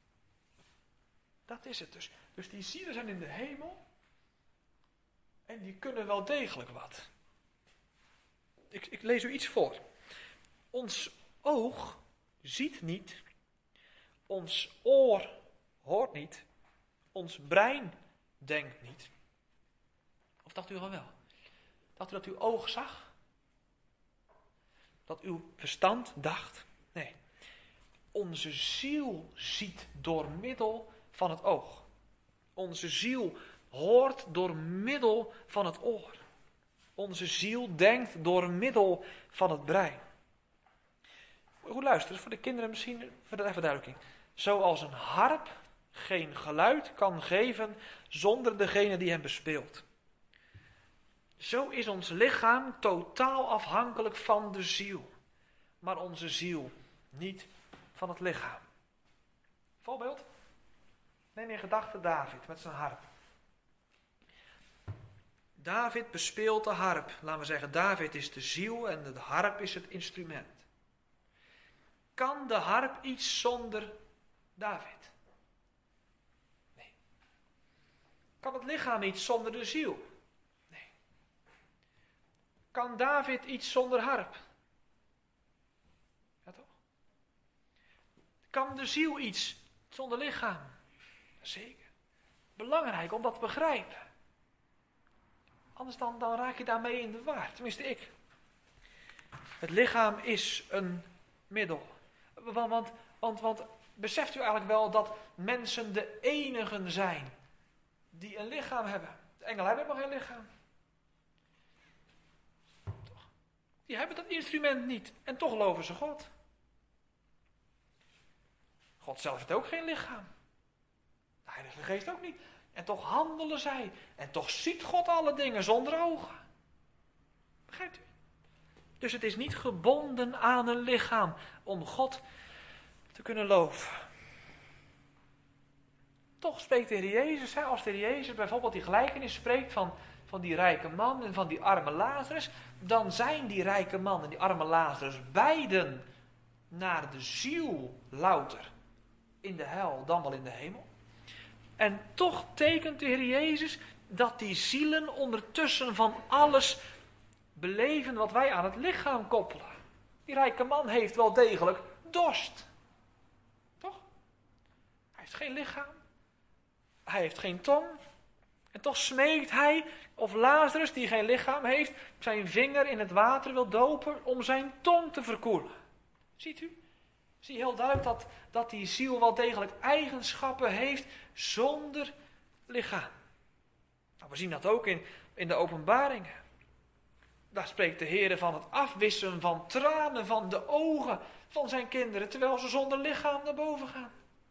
Dat is het dus. Dus die zielen zijn in de hemel en die kunnen wel degelijk wat. Ik, ik lees u iets voor. Ons oog ziet niet, ons oor hoort niet, ons brein denkt niet. Of dacht u al wel? Dacht u dat uw oog zag? Dat uw verstand dacht? Nee. Onze ziel ziet door middel van het oog. Onze ziel hoort door middel van het oor. Onze ziel denkt door middel van het brein. Goed luisteren, voor de kinderen misschien voor de verduidelijking. Zoals een harp geen geluid kan geven zonder degene die hem bespeelt. Zo is ons lichaam totaal afhankelijk van de ziel. Maar onze ziel niet van het lichaam. Voorbeeld? Neem in gedachten David met zijn harp. David bespeelt de harp. Laten we zeggen, David is de ziel en de harp is het instrument. Kan de harp iets zonder David? Nee. Kan het lichaam iets zonder de ziel? Nee. Kan David iets zonder harp? Ja toch? Kan de ziel iets zonder lichaam? Zeker. Belangrijk om dat te begrijpen. Anders dan, dan raak je daarmee in de war. Tenminste ik. Het lichaam is een middel. Want, want, want, want beseft u eigenlijk wel dat mensen de enigen zijn die een lichaam hebben? De engelen hebben nog geen lichaam. Toch? Die hebben dat instrument niet. En toch geloven ze God. God zelf heeft ook geen lichaam. De Heilige Geest ook niet. En toch handelen zij. En toch ziet God alle dingen zonder ogen. Begrijpt u? Dus het is niet gebonden aan een lichaam om God te kunnen loven. Toch spreekt de Heer Jezus, hè, als de Heer Jezus bijvoorbeeld die gelijkenis spreekt van, van die rijke man en van die arme Lazarus, dan zijn die rijke man en die arme Lazarus beiden naar de ziel louter in de hel dan wel in de hemel. En toch tekent de Heer Jezus dat die zielen ondertussen van alles beleven wat wij aan het lichaam koppelen. Die rijke man heeft wel degelijk dorst. Toch? Hij heeft geen lichaam. Hij heeft geen tong. En toch smeekt hij, of Lazarus, die geen lichaam heeft, zijn vinger in het water wil dopen om zijn tong te verkoelen. Ziet u? Zie je heel duidelijk dat, dat die ziel wel degelijk eigenschappen heeft zonder lichaam. Nou, we zien dat ook in, in de openbaringen. Daar spreekt de Heer van het afwissen van tranen van de ogen van zijn kinderen, terwijl ze zonder lichaam naar boven gaan.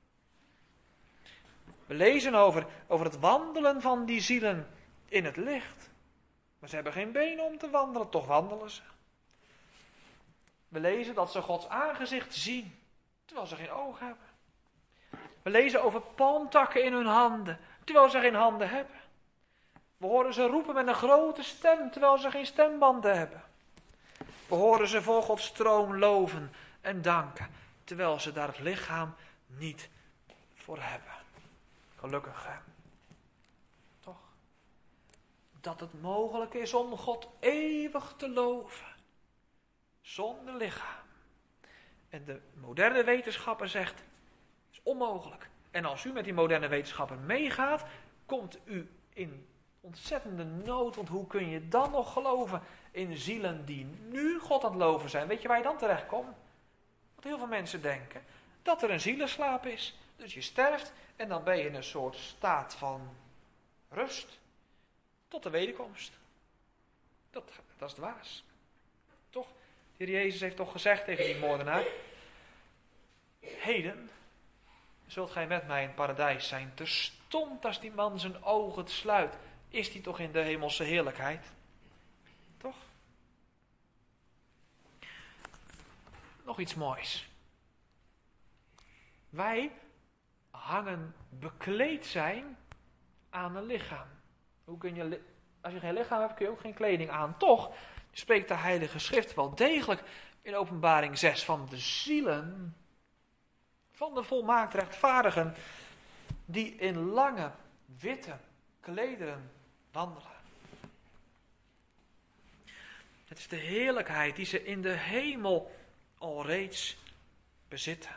We lezen over, over het wandelen van die zielen in het licht. Maar ze hebben geen benen om te wandelen, toch wandelen ze. We lezen dat ze Gods aangezicht zien, terwijl ze geen ogen hebben. We lezen over palmtakken in hun handen, terwijl ze geen handen hebben. We horen ze roepen met een grote stem, terwijl ze geen stembanden hebben. We horen ze voor Gods troon loven en danken, terwijl ze daar het lichaam niet voor hebben. Gelukkig, hè? Toch? Dat het mogelijk is om God eeuwig te loven, zonder lichaam. En de moderne wetenschapper zegt, het is onmogelijk. En als u met die moderne wetenschapper meegaat, komt u in ontzettende nood. Want hoe kun je dan nog geloven in zielen die nu God aan het loven zijn? Weet je waar je dan terecht komt? Want heel veel mensen denken dat er een zielenslaap is. Dus je sterft en dan ben je in een soort staat van rust. tot de wederkomst. Dat, dat is het waars. Toch? De Heer Jezus heeft toch gezegd tegen die moordenaar: heden zult gij met mij in het paradijs zijn. Terstond als die man zijn ogen sluit, is hij toch in de hemelse heerlijkheid. Toch? Nog iets moois. Wij hangen bekleed zijn aan een lichaam. Hoe kun je, als je geen lichaam hebt, kun je ook geen kleding aan. Toch spreekt de Heilige Schrift wel degelijk in Openbaring zes van de zielen van de volmaakt rechtvaardigen die in lange, witte klederen wandelen. Het is de heerlijkheid die ze in de hemel alreeds bezitten.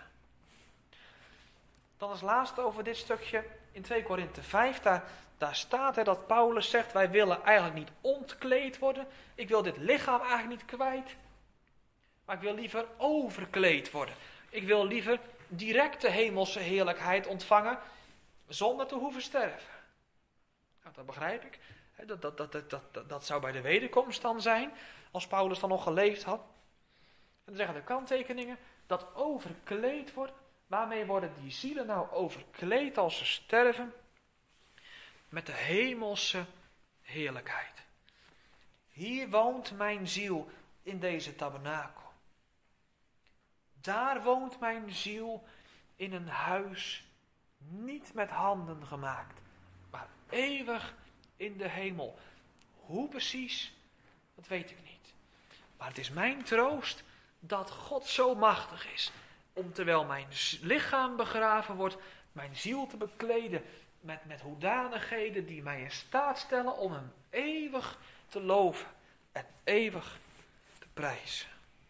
Dan als laatste over dit stukje in twee Korinthe vijf. Daar, daar staat er dat Paulus zegt: wij willen eigenlijk niet ontkleed worden. Ik wil dit lichaam eigenlijk niet kwijt. Maar ik wil liever overkleed worden. Ik wil liever direct de hemelse heerlijkheid ontvangen zonder te hoeven sterven. Nou, dat begrijp ik. Dat, dat, dat, dat, dat, dat zou bij de wederkomst dan zijn, als Paulus dan nog geleefd had. En dan zeggen de kanttekeningen, dat overkleed worden. Waarmee worden die zielen nou overkleed als ze sterven? Met de hemelse heerlijkheid. Hier woont mijn ziel in deze tabernakel. Daar woont mijn ziel in een huis, niet met handen gemaakt, maar eeuwig in de hemel. Hoe precies, dat weet ik niet. Maar het is mijn troost dat God zo machtig is, om terwijl mijn lichaam begraven wordt, mijn ziel te bekleden met, met hoedanigheden die mij in staat stellen om hem eeuwig te loven en eeuwig te prijzen.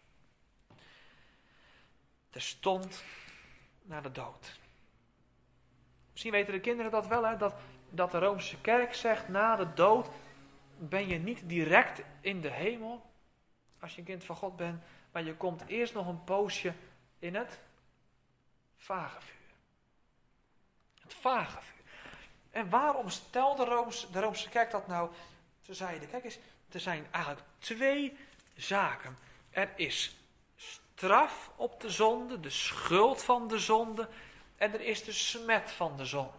Terstond na de dood. Misschien weten de kinderen dat wel, hè? Dat, dat de Roomse Kerk zegt, na de dood ben je niet direct in de hemel, als je een kind van God bent, maar je komt eerst nog een poosje in het vagevuur. Het vagevuur. En waarom stelde de Roomse, de Roomse Kerk dat nou? Ze zeiden, kijk eens, er zijn eigenlijk twee zaken. Er is straf op de zonde, de schuld van de zonde, en er is de smet van de zonde.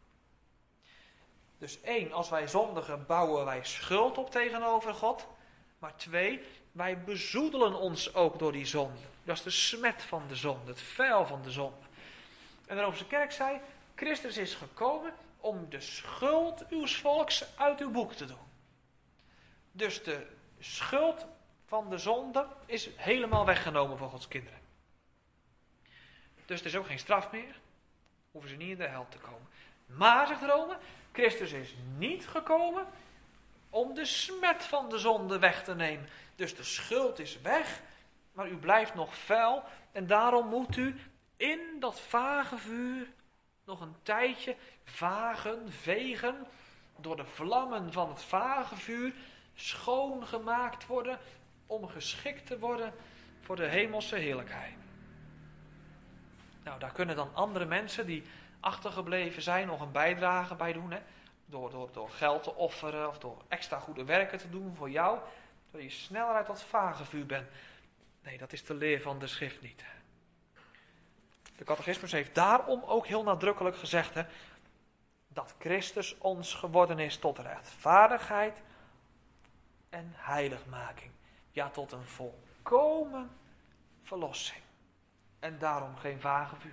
Dus één, als wij zondigen, bouwen wij schuld op tegenover God. Maar twee, wij bezoedelen ons ook door die zonde. Dat is de smet van de zonde, het vuil van de zonde. En de Roomse Kerk zei, Christus is gekomen om de schuld uws volks uit uw boek te doen. Dus de schuld van de zonde is helemaal weggenomen van Gods kinderen. Dus er is ook geen straf meer. Hoeven ze niet in de hel te komen. Maar, zegt Rome, Christus is niet gekomen om de smet van de zonde weg te nemen. Dus de schuld is weg, maar u blijft nog vuil. En daarom moet u in dat vagevuur nog een tijdje vagen, vegen, door de vlammen van het vagevuur schoongemaakt worden, om geschikt te worden voor de hemelse heerlijkheid. Nou, daar kunnen dan andere mensen die achtergebleven zijn nog een bijdrage bij doen. Hè? Door, door, door geld te offeren of door extra goede werken te doen voor jou. Zodat je sneller uit dat vagevuur bent. Nee, dat is de leer van de schrift niet. De catechismus heeft daarom ook heel nadrukkelijk gezegd, hè, dat Christus ons geworden is tot rechtvaardigheid en heiligmaking. Ja, tot een volkomen verlossing. En daarom geen vagevuur.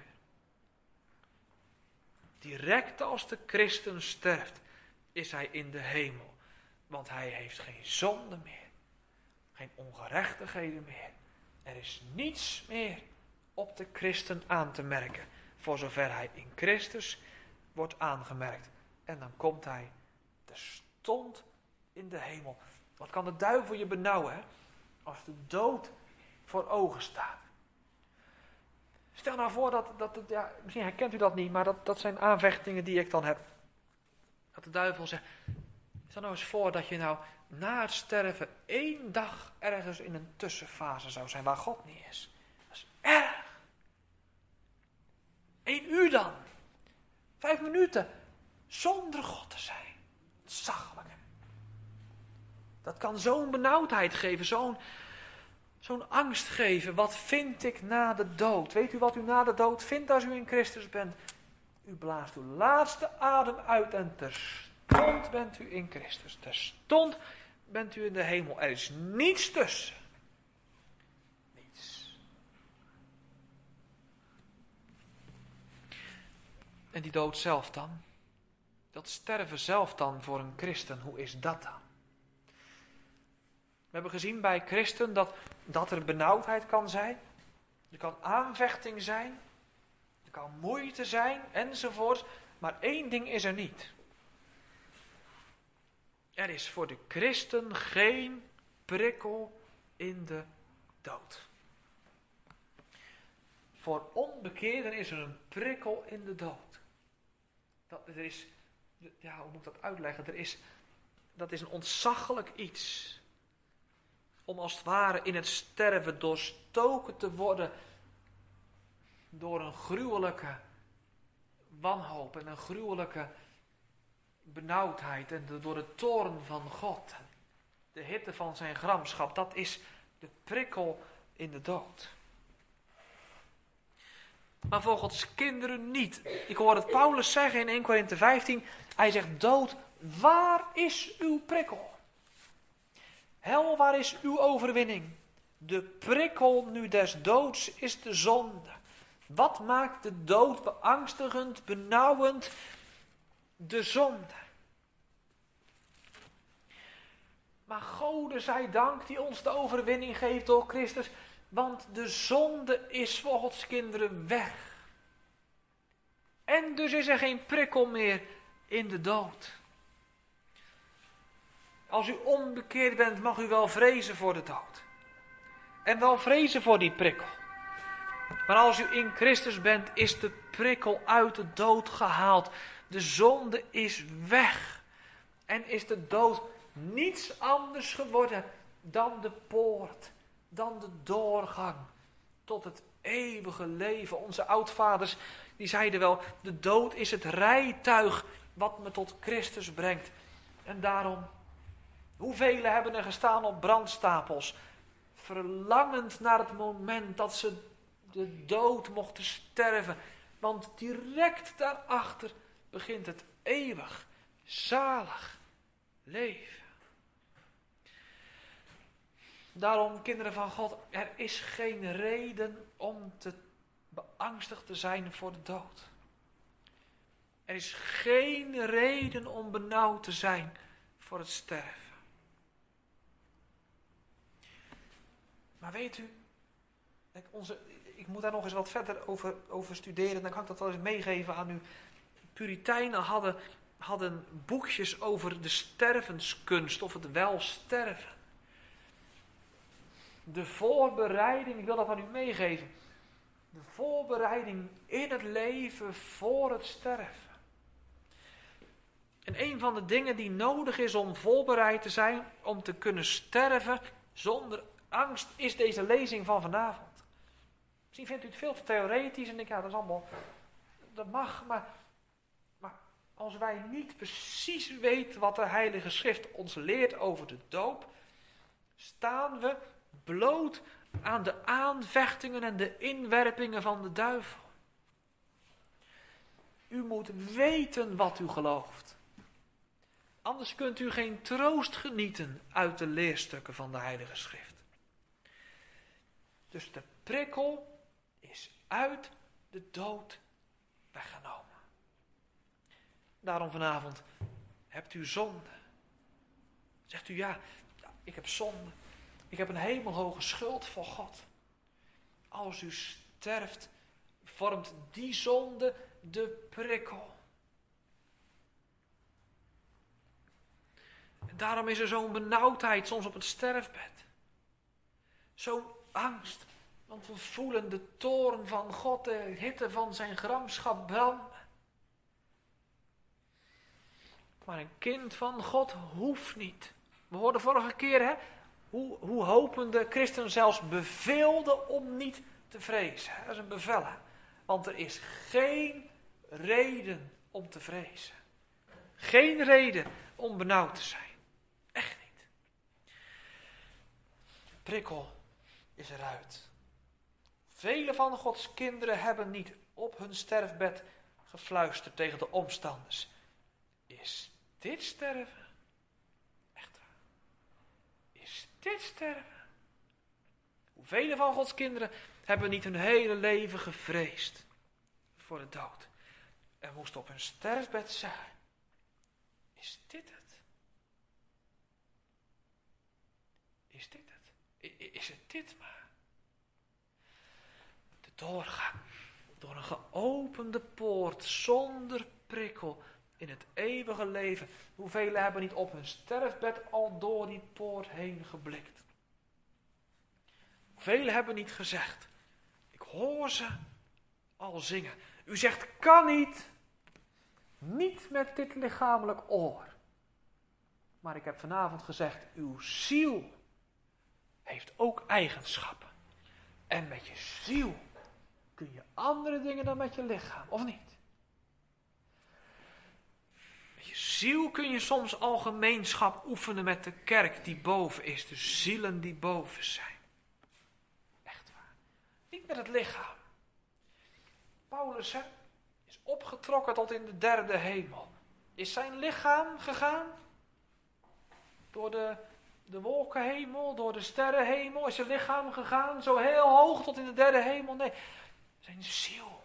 Direct als de christen sterft, is hij in de hemel. Want hij heeft geen zonde meer. Geen ongerechtigheden meer. Er is niets meer op de christen aan te merken. Voor zover hij in Christus wordt aangemerkt. En dan komt hij terstond in de hemel. Wat kan de duivel je benauwen, hè? Als de dood voor ogen staat. Stel nou voor dat, dat, dat ja, misschien herkent u dat niet, maar dat, dat zijn aanvechtingen die ik dan heb. Dat de duivel zegt, stel nou eens voor dat je nou na het sterven één dag ergens in een tussenfase zou zijn waar God niet is. Dat is erg. Eén uur dan. Vijf minuten. Zonder God te zijn. Zachtelijk. Dat kan zo'n benauwdheid geven, zo'n, zo'n angst geven. Wat vind ik na de dood? Weet u wat u na de dood vindt als u in Christus bent? U blaast uw laatste adem uit en terstond bent u in Christus. Terstond bent u in de hemel. Er is niets tussen. Niets. En die dood zelf dan? Dat sterven zelf dan voor een christen, hoe is dat dan? We hebben gezien bij christen dat, dat er benauwdheid kan zijn. Er kan aanvechting zijn. Er kan moeite zijn, enzovoort. Maar één ding is er niet. Er is voor de christen geen prikkel in de dood. Voor onbekeerden is er een prikkel in de dood. Dat, er is, ja, hoe moet ik dat uitleggen? Er is, dat is een ontzaglijk iets. Om als het ware in het sterven doorstoken te worden door een gruwelijke wanhoop en een gruwelijke benauwdheid en de, door de toorn van God. De hitte van zijn gramschap, dat is de prikkel in de dood. Maar voor Gods kinderen niet. Ik hoor het Paulus zeggen in Eerste Korinthe vijftien. Hij zegt, dood, waar is uw prikkel? Hel, waar is uw overwinning? De prikkel nu des doods is de zonde. Wat maakt de dood beangstigend, benauwend? De zonde. Maar Gode zij dank die ons de overwinning geeft door Christus. Want de zonde is voor Gods kinderen weg. En dus is er geen prikkel meer in de dood. Als u onbekeerd bent, mag u wel vrezen voor de dood. En wel vrezen voor die prikkel. Maar als u in Christus bent, is de prikkel uit de dood gehaald. De zonde is weg. En is de dood niets anders geworden dan de poort, dan de doorgang tot het eeuwige leven. Onze oudvaders, die zeiden wel, de dood is het rijtuig wat me tot Christus brengt. En daarom, hoeveel hebben er gestaan op brandstapels, verlangend naar het moment dat ze de dood mochten sterven. Want direct daarachter begint het eeuwig, zalig leven. Daarom, kinderen van God, er is geen reden om te beangstigd te zijn voor de dood. Er is geen reden om benauwd te zijn voor het sterven. Maar weet u, onze, ik moet daar nog eens wat verder over, over studeren, dan kan ik dat wel eens meegeven aan u. Puritijnen hadden, hadden boekjes over de stervenskunst of het welsterven. De voorbereiding, ik wil dat aan u meegeven. De voorbereiding in het leven voor het sterven. En een van de dingen die nodig is om voorbereid te zijn, om te kunnen sterven zonder angst, is deze lezing van vanavond. Misschien vindt u het veel te theoretisch en denk ja, dat is allemaal, dat mag, maar, maar als wij niet precies weten wat de Heilige Schrift ons leert over de doop, staan we bloot aan de aanvechtingen en de inwerpingen van de duivel. U moet weten wat u gelooft. Anders kunt u geen troost genieten uit de leerstukken van de Heilige Schrift. Dus de prikkel is uit de dood weggenomen. Daarom vanavond, hebt u zonde? Zegt u ja, ik heb zonde. Ik heb een hemelhoge schuld voor God. Als u sterft, vormt die zonde de prikkel. En daarom is er zo'n benauwdheid soms op het sterfbed. Zo'n angst. Want we voelen de toorn van God, de hitte van zijn gramschap branden. Maar een kind van God hoeft niet. We hoorden vorige keer, hè, hoe, hoe hopende christen zelfs beveelde om niet te vrezen. Dat is een bevel, hè? Want er is geen reden om te vrezen. Geen reden om benauwd te zijn. Echt niet. prikkel is eruit. Vele van Gods kinderen hebben niet op hun sterfbed gefluisterd tegen de omstanders. Is dit sterven? Echt waar. Is dit sterven? Hoeveel van Gods kinderen hebben niet hun hele leven gevreesd voor de dood. En moesten op hun sterfbed zeggen. Is dit het? Is dit het? I- Is het dit maar? De doorgang door een geopende poort zonder prikkel in het eeuwige leven. Hoeveel hebben niet op hun sterfbed al door die poort heen geblikt? Hoeveel hebben niet gezegd, ik hoor ze al zingen. U zegt, kan niet. Niet met dit lichamelijk oor. Maar ik heb vanavond gezegd, uw ziel heeft ook eigenschappen. En met je ziel kun je andere dingen dan met je lichaam, of niet? Met je ziel kun je soms al gemeenschap oefenen met de kerk die boven is. De zielen die boven zijn. Echt waar. Niet met het lichaam. Paulus hè, is opgetrokken tot in de derde hemel. Is zijn lichaam gegaan? Door de, de wolkenhemel, door de sterrenhemel. Is zijn lichaam gegaan zo heel hoog tot in de derde hemel? Nee, zijn ziel.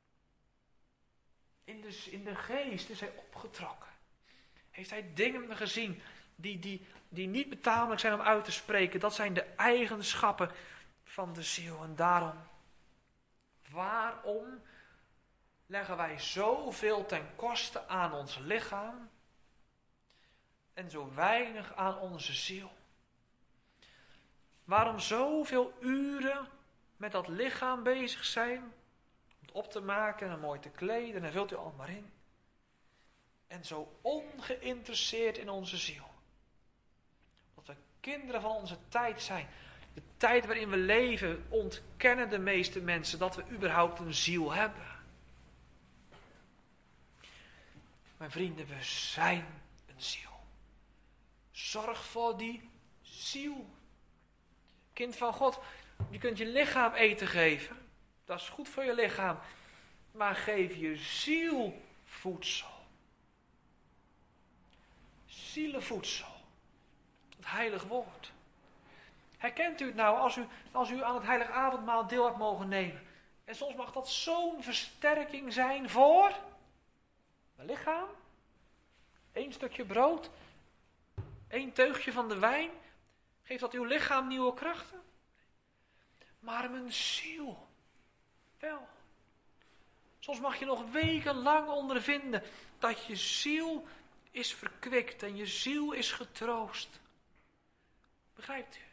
In de, in de geest is hij opgetrokken. Heeft hij dingen gezien die, die, die niet betamelijk zijn om uit te spreken. Dat zijn de eigenschappen van de ziel. En daarom, waarom leggen wij zoveel ten koste aan ons lichaam en zo weinig aan onze ziel? Waarom zoveel uren met dat lichaam bezig zijn, om het op te maken en mooi te kleden, en vult u al maar in. En zo ongeïnteresseerd in onze ziel. Dat we kinderen van onze tijd zijn. De tijd waarin we leven ontkennen de meeste mensen dat we überhaupt een ziel hebben. Mijn vrienden, we zijn een ziel. Zorg voor die ziel. Kind van God, je kunt je lichaam eten geven. Dat is goed voor je lichaam. Maar geef je ziel voedsel. Zielenvoedsel. Het heilig woord. Herkent u het nou als u, als u aan het heilig avondmaal deel hebt mogen nemen? En soms mag dat zo'n versterking zijn voor mijn lichaam. Eén stukje brood. Eén teugje van de wijn. Geeft dat uw lichaam nieuwe krachten? Maar mijn ziel wel. Soms mag je nog wekenlang ondervinden dat je ziel is verkwikt en je ziel is getroost. Begrijpt u?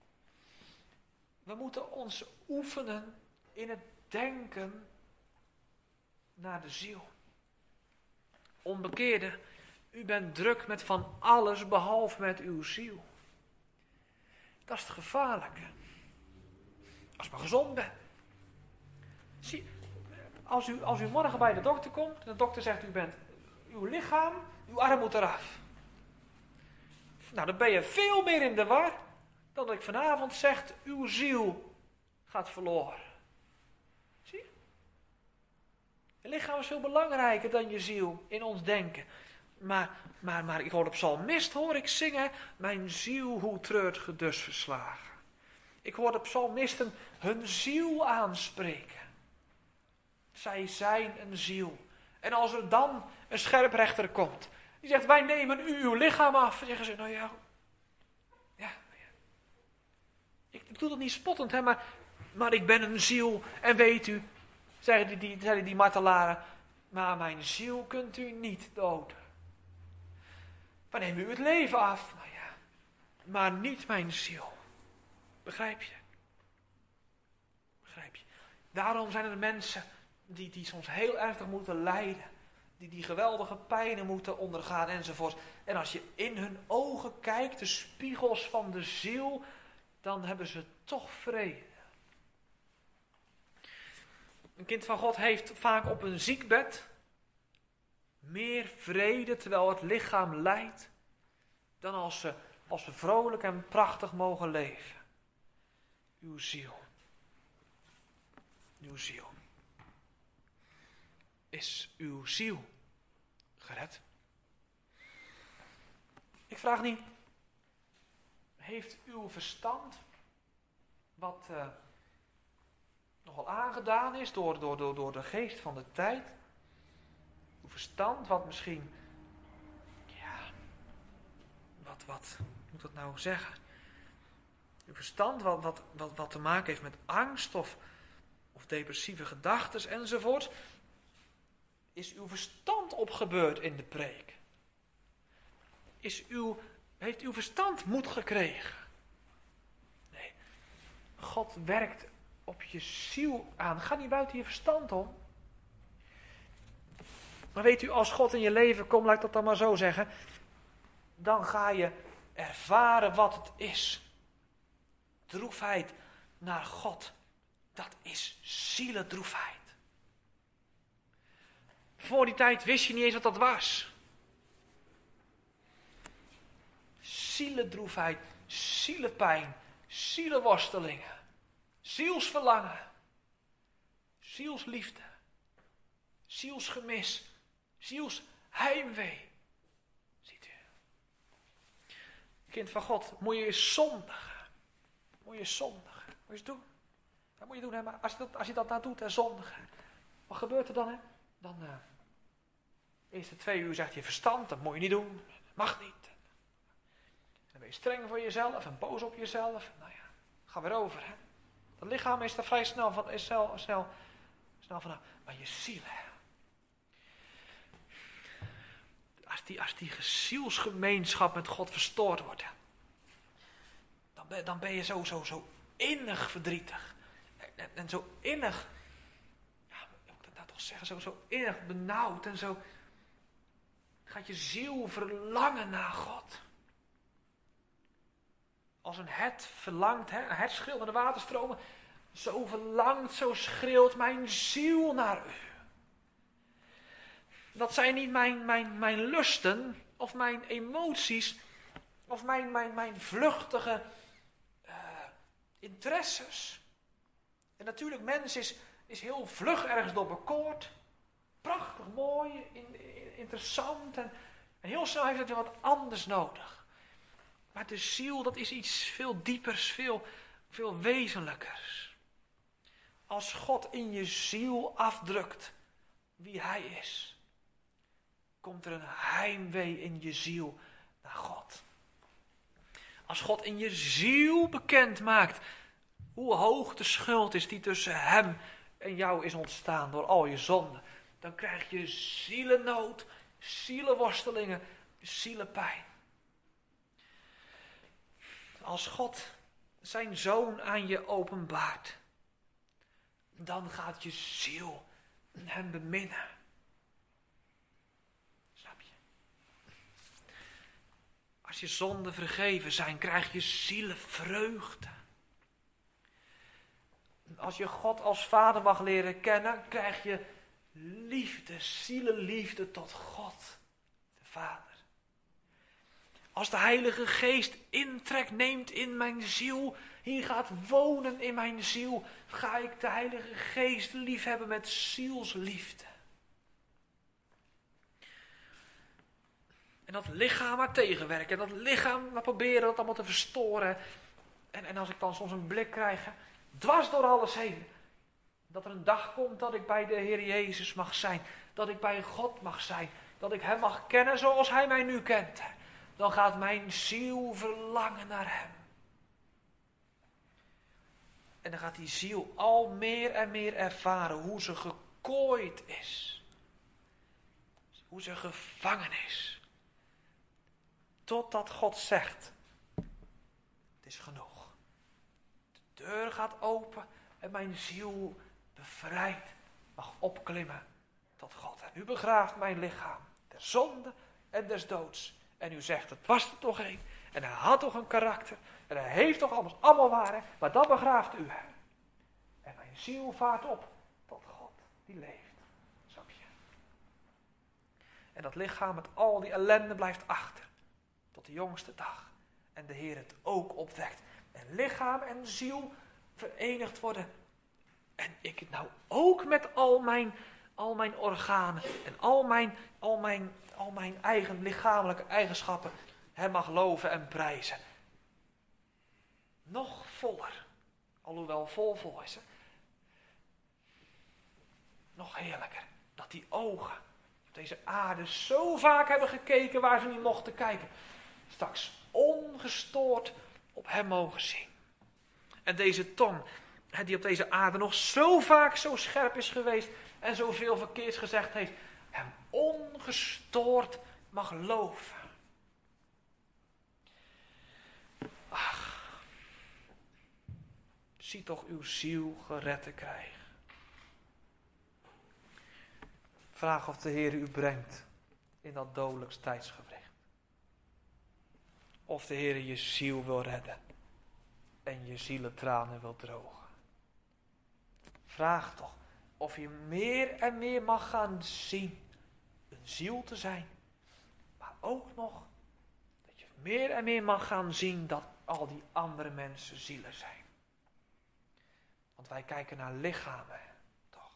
We moeten ons oefenen in het denken naar de ziel. Onbekeerde, u bent druk met van alles behalve met uw ziel. Dat is het gevaarlijke. Als je maar gezond bent. Zie, als u, als u morgen bij de dokter komt en de dokter zegt u bent, uw lichaam, uw arm moet eraf. Nou, dan ben je veel meer in de war dan dat ik vanavond zeg, uw ziel gaat verloren. Zie je? Je lichaam is veel belangrijker dan je ziel in ons denken. Maar, maar, maar ik hoor de psalmist, hoor ik zingen, mijn ziel, hoe treurt ge dus verslagen. Ik hoor de psalmisten hun ziel aanspreken. Zij zijn een ziel. En als er dan een scherprechter komt, die zegt, wij nemen u uw lichaam af. Dan zeggen ze, nou ja, ja, ja. Ik, ik doe dat niet spottend, hè, maar, maar ik ben een ziel. En weet u, zeiden die, die, zeiden die martelaren, maar mijn ziel kunt u niet doden. We nemen u het leven af. Nou ja, maar niet mijn ziel. Begrijp je? Begrijp je? Daarom zijn er mensen die, die soms heel ernstig moeten lijden. Die die geweldige pijnen moeten ondergaan enzovoort. En als je in hun ogen kijkt, de spiegels van de ziel, dan hebben ze toch vrede. Een kind van God heeft vaak op een ziekbed meer vrede terwijl het lichaam lijdt, dan als ze, als ze vrolijk en prachtig mogen leven. uw ziel. Uw ziel. Is uw ziel gered? Ik vraag niet, heeft uw verstand, wat uh, nogal aangedaan is door, door, door, door de geest van de tijd, uw verstand wat misschien, ja, wat, wat moet dat nou zeggen? Uw verstand wat, wat, wat, wat te maken heeft met angst of, of depressieve gedachten enzovoort. Is uw verstand opgebeurd in de preek? Is uw, heeft uw verstand moed gekregen? Nee. God werkt op je ziel aan. Ga niet buiten je verstand om. Maar weet u, als God in je leven komt, laat ik dat dan maar zo zeggen, dan ga je ervaren wat het is. Droefheid naar God, dat is zielendroefheid. Voor die tijd wist je niet eens wat dat was. Zielendroefheid, zielenpijn, zielenworstelingen, zielsverlangen, zielsliefde, zielsgemis, zielsheimwee. Ziet u. Kind van God, moet je eens zondigen. Moet je eens zondigen. Moet je eens doen. Dat moet je doen, hè? Maar als je dat, als je dat nou doet, hè, zondigen. Wat gebeurt er dan, hè? Dan, uh, eerste twee uur zegt je verstand, dat moet je niet doen. Mag niet. Dan ben je streng voor jezelf en boos op jezelf. Nou ja, ga weer over, hè. Dat lichaam is er vrij snel van, is snel, snel, snel van. Maar je ziel, hè. Als die, als die zielsgemeenschap met God verstoord wordt, dan ben, dan ben je zo, zo, zo innig verdrietig. En, en, en zo innig, ja, hoe moet ik dat nou toch zeggen, zo, zo innig benauwd en zo. Gaat je ziel verlangen naar God. Als een hert verlangt, hè, een hert schreeuwt naar de waterstromen. Zo verlangt, zo schreeuwt mijn ziel naar u. Dat zijn niet mijn, mijn, mijn lusten of mijn emoties of mijn, mijn, mijn vluchtige uh, interesses. En natuurlijk, mens is, is heel vlug ergens door bekoord. Prachtig, mooi, in, in, interessant. En, en heel snel heeft het weer wat anders nodig. Maar de ziel, dat is iets veel diepers, veel, veel wezenlijkers. Als God in je ziel afdrukt wie Hij is, komt er een heimwee in je ziel naar God. Als God in je ziel bekend maakt hoe hoog de schuld is die tussen Hem en jou is ontstaan door al je zonden, dan krijg je zielennood, zielenworstelingen, zielenpijn. Als God zijn zoon aan je openbaart, dan gaat je ziel hem beminnen. Snap je? Als je zonden vergeven zijn, krijg je zielenvreugde. Als je God als vader mag leren kennen, krijg je liefde, zielenliefde tot God, de Vader. Als de Heilige Geest intrek neemt in mijn ziel, hier gaat wonen in mijn ziel, ga ik de Heilige Geest liefhebben met zielsliefde. En dat lichaam maar tegenwerken, en dat lichaam maar proberen dat allemaal te verstoren. En, en als ik dan soms een blik krijg, dwars door alles heen, dat er een dag komt dat ik bij de Heer Jezus mag zijn, dat ik bij God mag zijn, dat ik Hem mag kennen zoals Hij mij nu kent. Dan gaat mijn ziel verlangen naar Hem. En dan gaat die ziel al meer en meer ervaren hoe ze gekooid is. Hoe ze gevangen is. Totdat God zegt, het is genoeg. De deur gaat open en mijn ziel bevrijd mag opklimmen tot God. En u begraaft mijn lichaam der zonde en des doods. En u zegt, het was er toch een. En hij had toch een karakter. En hij heeft toch alles allemaal waar. Maar dat begraaft u hem. En mijn ziel vaart op tot God die leeft. Snap je? En dat lichaam met al die ellende blijft achter. Tot de jongste dag. En de Heer het ook opwekt. En lichaam en ziel verenigd worden. En ik het nou ook met al mijn, al mijn organen en al mijn, al, mijn, al mijn eigen lichamelijke eigenschappen hem mag loven en prijzen. Nog voller, alhoewel vol vol is. Hè? Nog heerlijker, dat die ogen op deze aarde zo vaak hebben gekeken waar ze niet mochten kijken. Straks ongestoord op hem mogen zien. En deze tong, die op deze aarde nog zo vaak zo scherp is geweest en zoveel verkeerds gezegd heeft, hem ongestoord mag loven. Ach, zie toch uw ziel gered te krijgen. Vraag of de Heer u brengt in dat dodelijks tijdsgewricht. Of de Heer je ziel wil redden en je zielentranen wil drogen. Vraag toch of je meer en meer mag gaan zien een ziel te zijn. Maar ook nog dat je meer en meer mag gaan zien dat al die andere mensen zielen zijn. Want wij kijken naar lichamen, toch?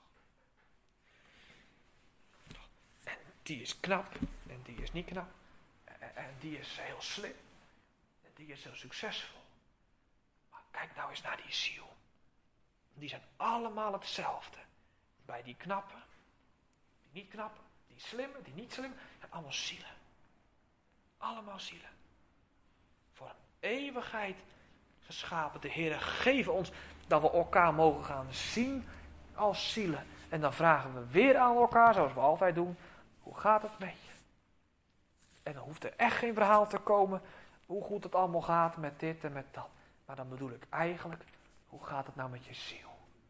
En die is knap en die is niet knap. En die is heel slim. En die is heel succesvol. Maar kijk nou eens naar die ziel. Die zijn allemaal hetzelfde. Bij die knappe, die niet knappe, die slimme, die niet slimme. En allemaal zielen. Allemaal zielen. Voor een eeuwigheid geschapen. De Heer geven ons dat we elkaar mogen gaan zien als zielen. En dan vragen we weer aan elkaar, zoals we altijd doen. Hoe gaat het met je? En dan hoeft er echt geen verhaal te komen hoe goed het allemaal gaat met dit en met dat. Maar dan bedoel ik eigenlijk, hoe gaat het nou met je ziel?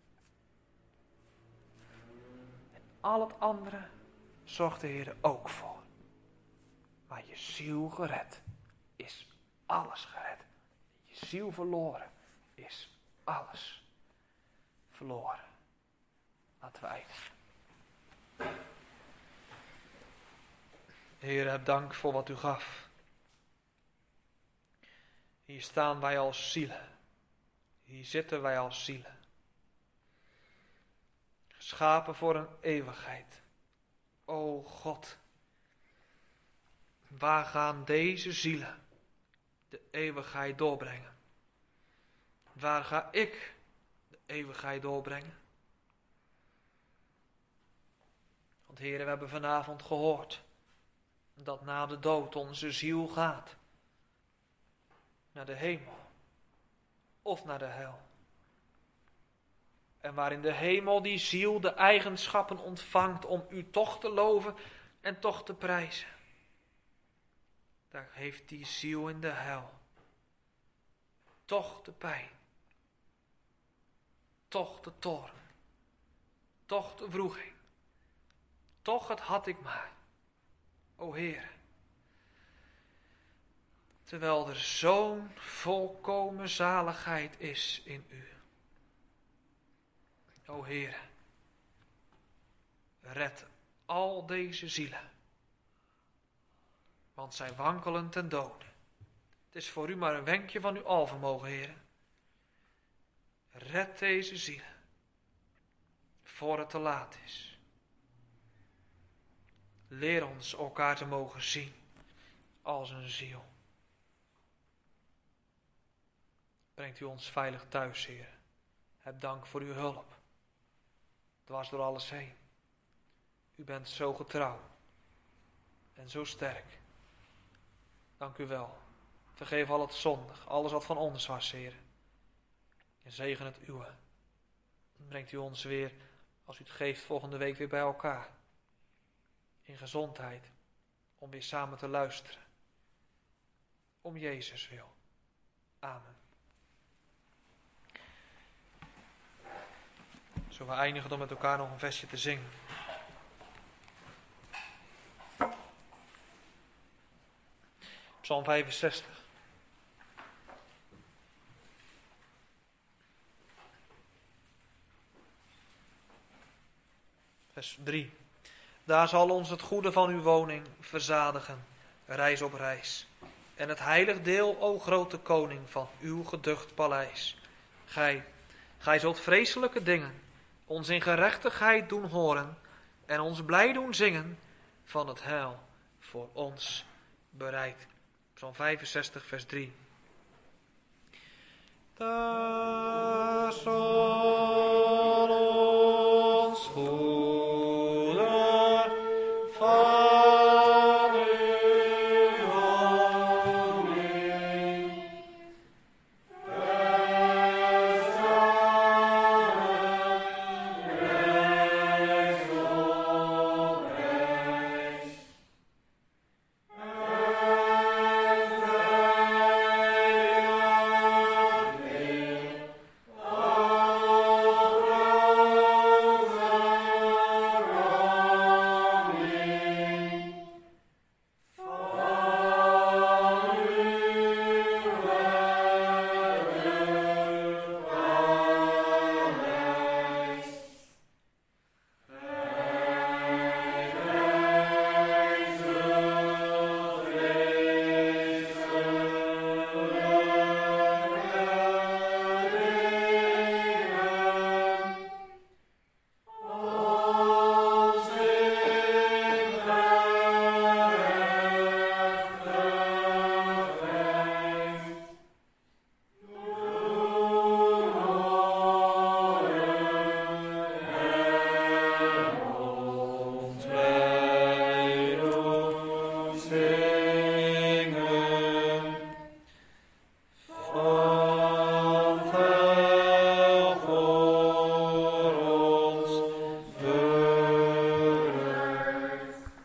En al het andere zorgt de Heer ook voor. Maar je ziel gered is alles gered. Je ziel verloren is alles verloren. Laten we eindigen. Heer, heb dank voor wat u gaf. Hier staan wij als zielen. Hier zitten wij als zielen. Geschapen voor een eeuwigheid. O God, waar gaan deze zielen de eeuwigheid doorbrengen? Waar ga ik de eeuwigheid doorbrengen? Want Heer, we hebben vanavond gehoord dat na de dood onze ziel gaat naar de hemel of naar de hel. En waar in de hemel die ziel de eigenschappen ontvangt om u toch te loven en toch te prijzen. Daar heeft die ziel in de hel toch de pijn, toch de toorn, toch de wroeging, toch het had ik maar. O Heer, terwijl er zo'n volkomen zaligheid is in u. O Heer, red al deze zielen, want zij wankelen ten dode. Het is voor u maar een wenkje van uw alvermogen, Heer. Red deze zielen, voor het te laat is. Leer ons elkaar te mogen zien als een ziel. Brengt u ons veilig thuis, Heer. Heb dank voor uw hulp. Dwars door alles heen. U bent zo getrouw en zo sterk. Dank u wel. Vergeef al het zondig, alles wat van ons was, Heer. En zegen het uwe. Brengt u ons weer, als u het geeft, volgende week weer bij elkaar. In gezondheid, om weer samen te luisteren. Om Jezus wil. Amen. Zullen we eindigen door met elkaar nog een versje te zingen. Psalm vijfenzestig. Vers drie. Daar zal ons het goede van uw woning verzadigen, reis op reis. En het heilig deel, o grote koning, van uw geducht paleis. Gij, Gij zult vreselijke dingen ons in gerechtigheid doen horen en ons blij doen zingen van het heil voor ons bereid. Psalm vijfenzestig, vers drie. Da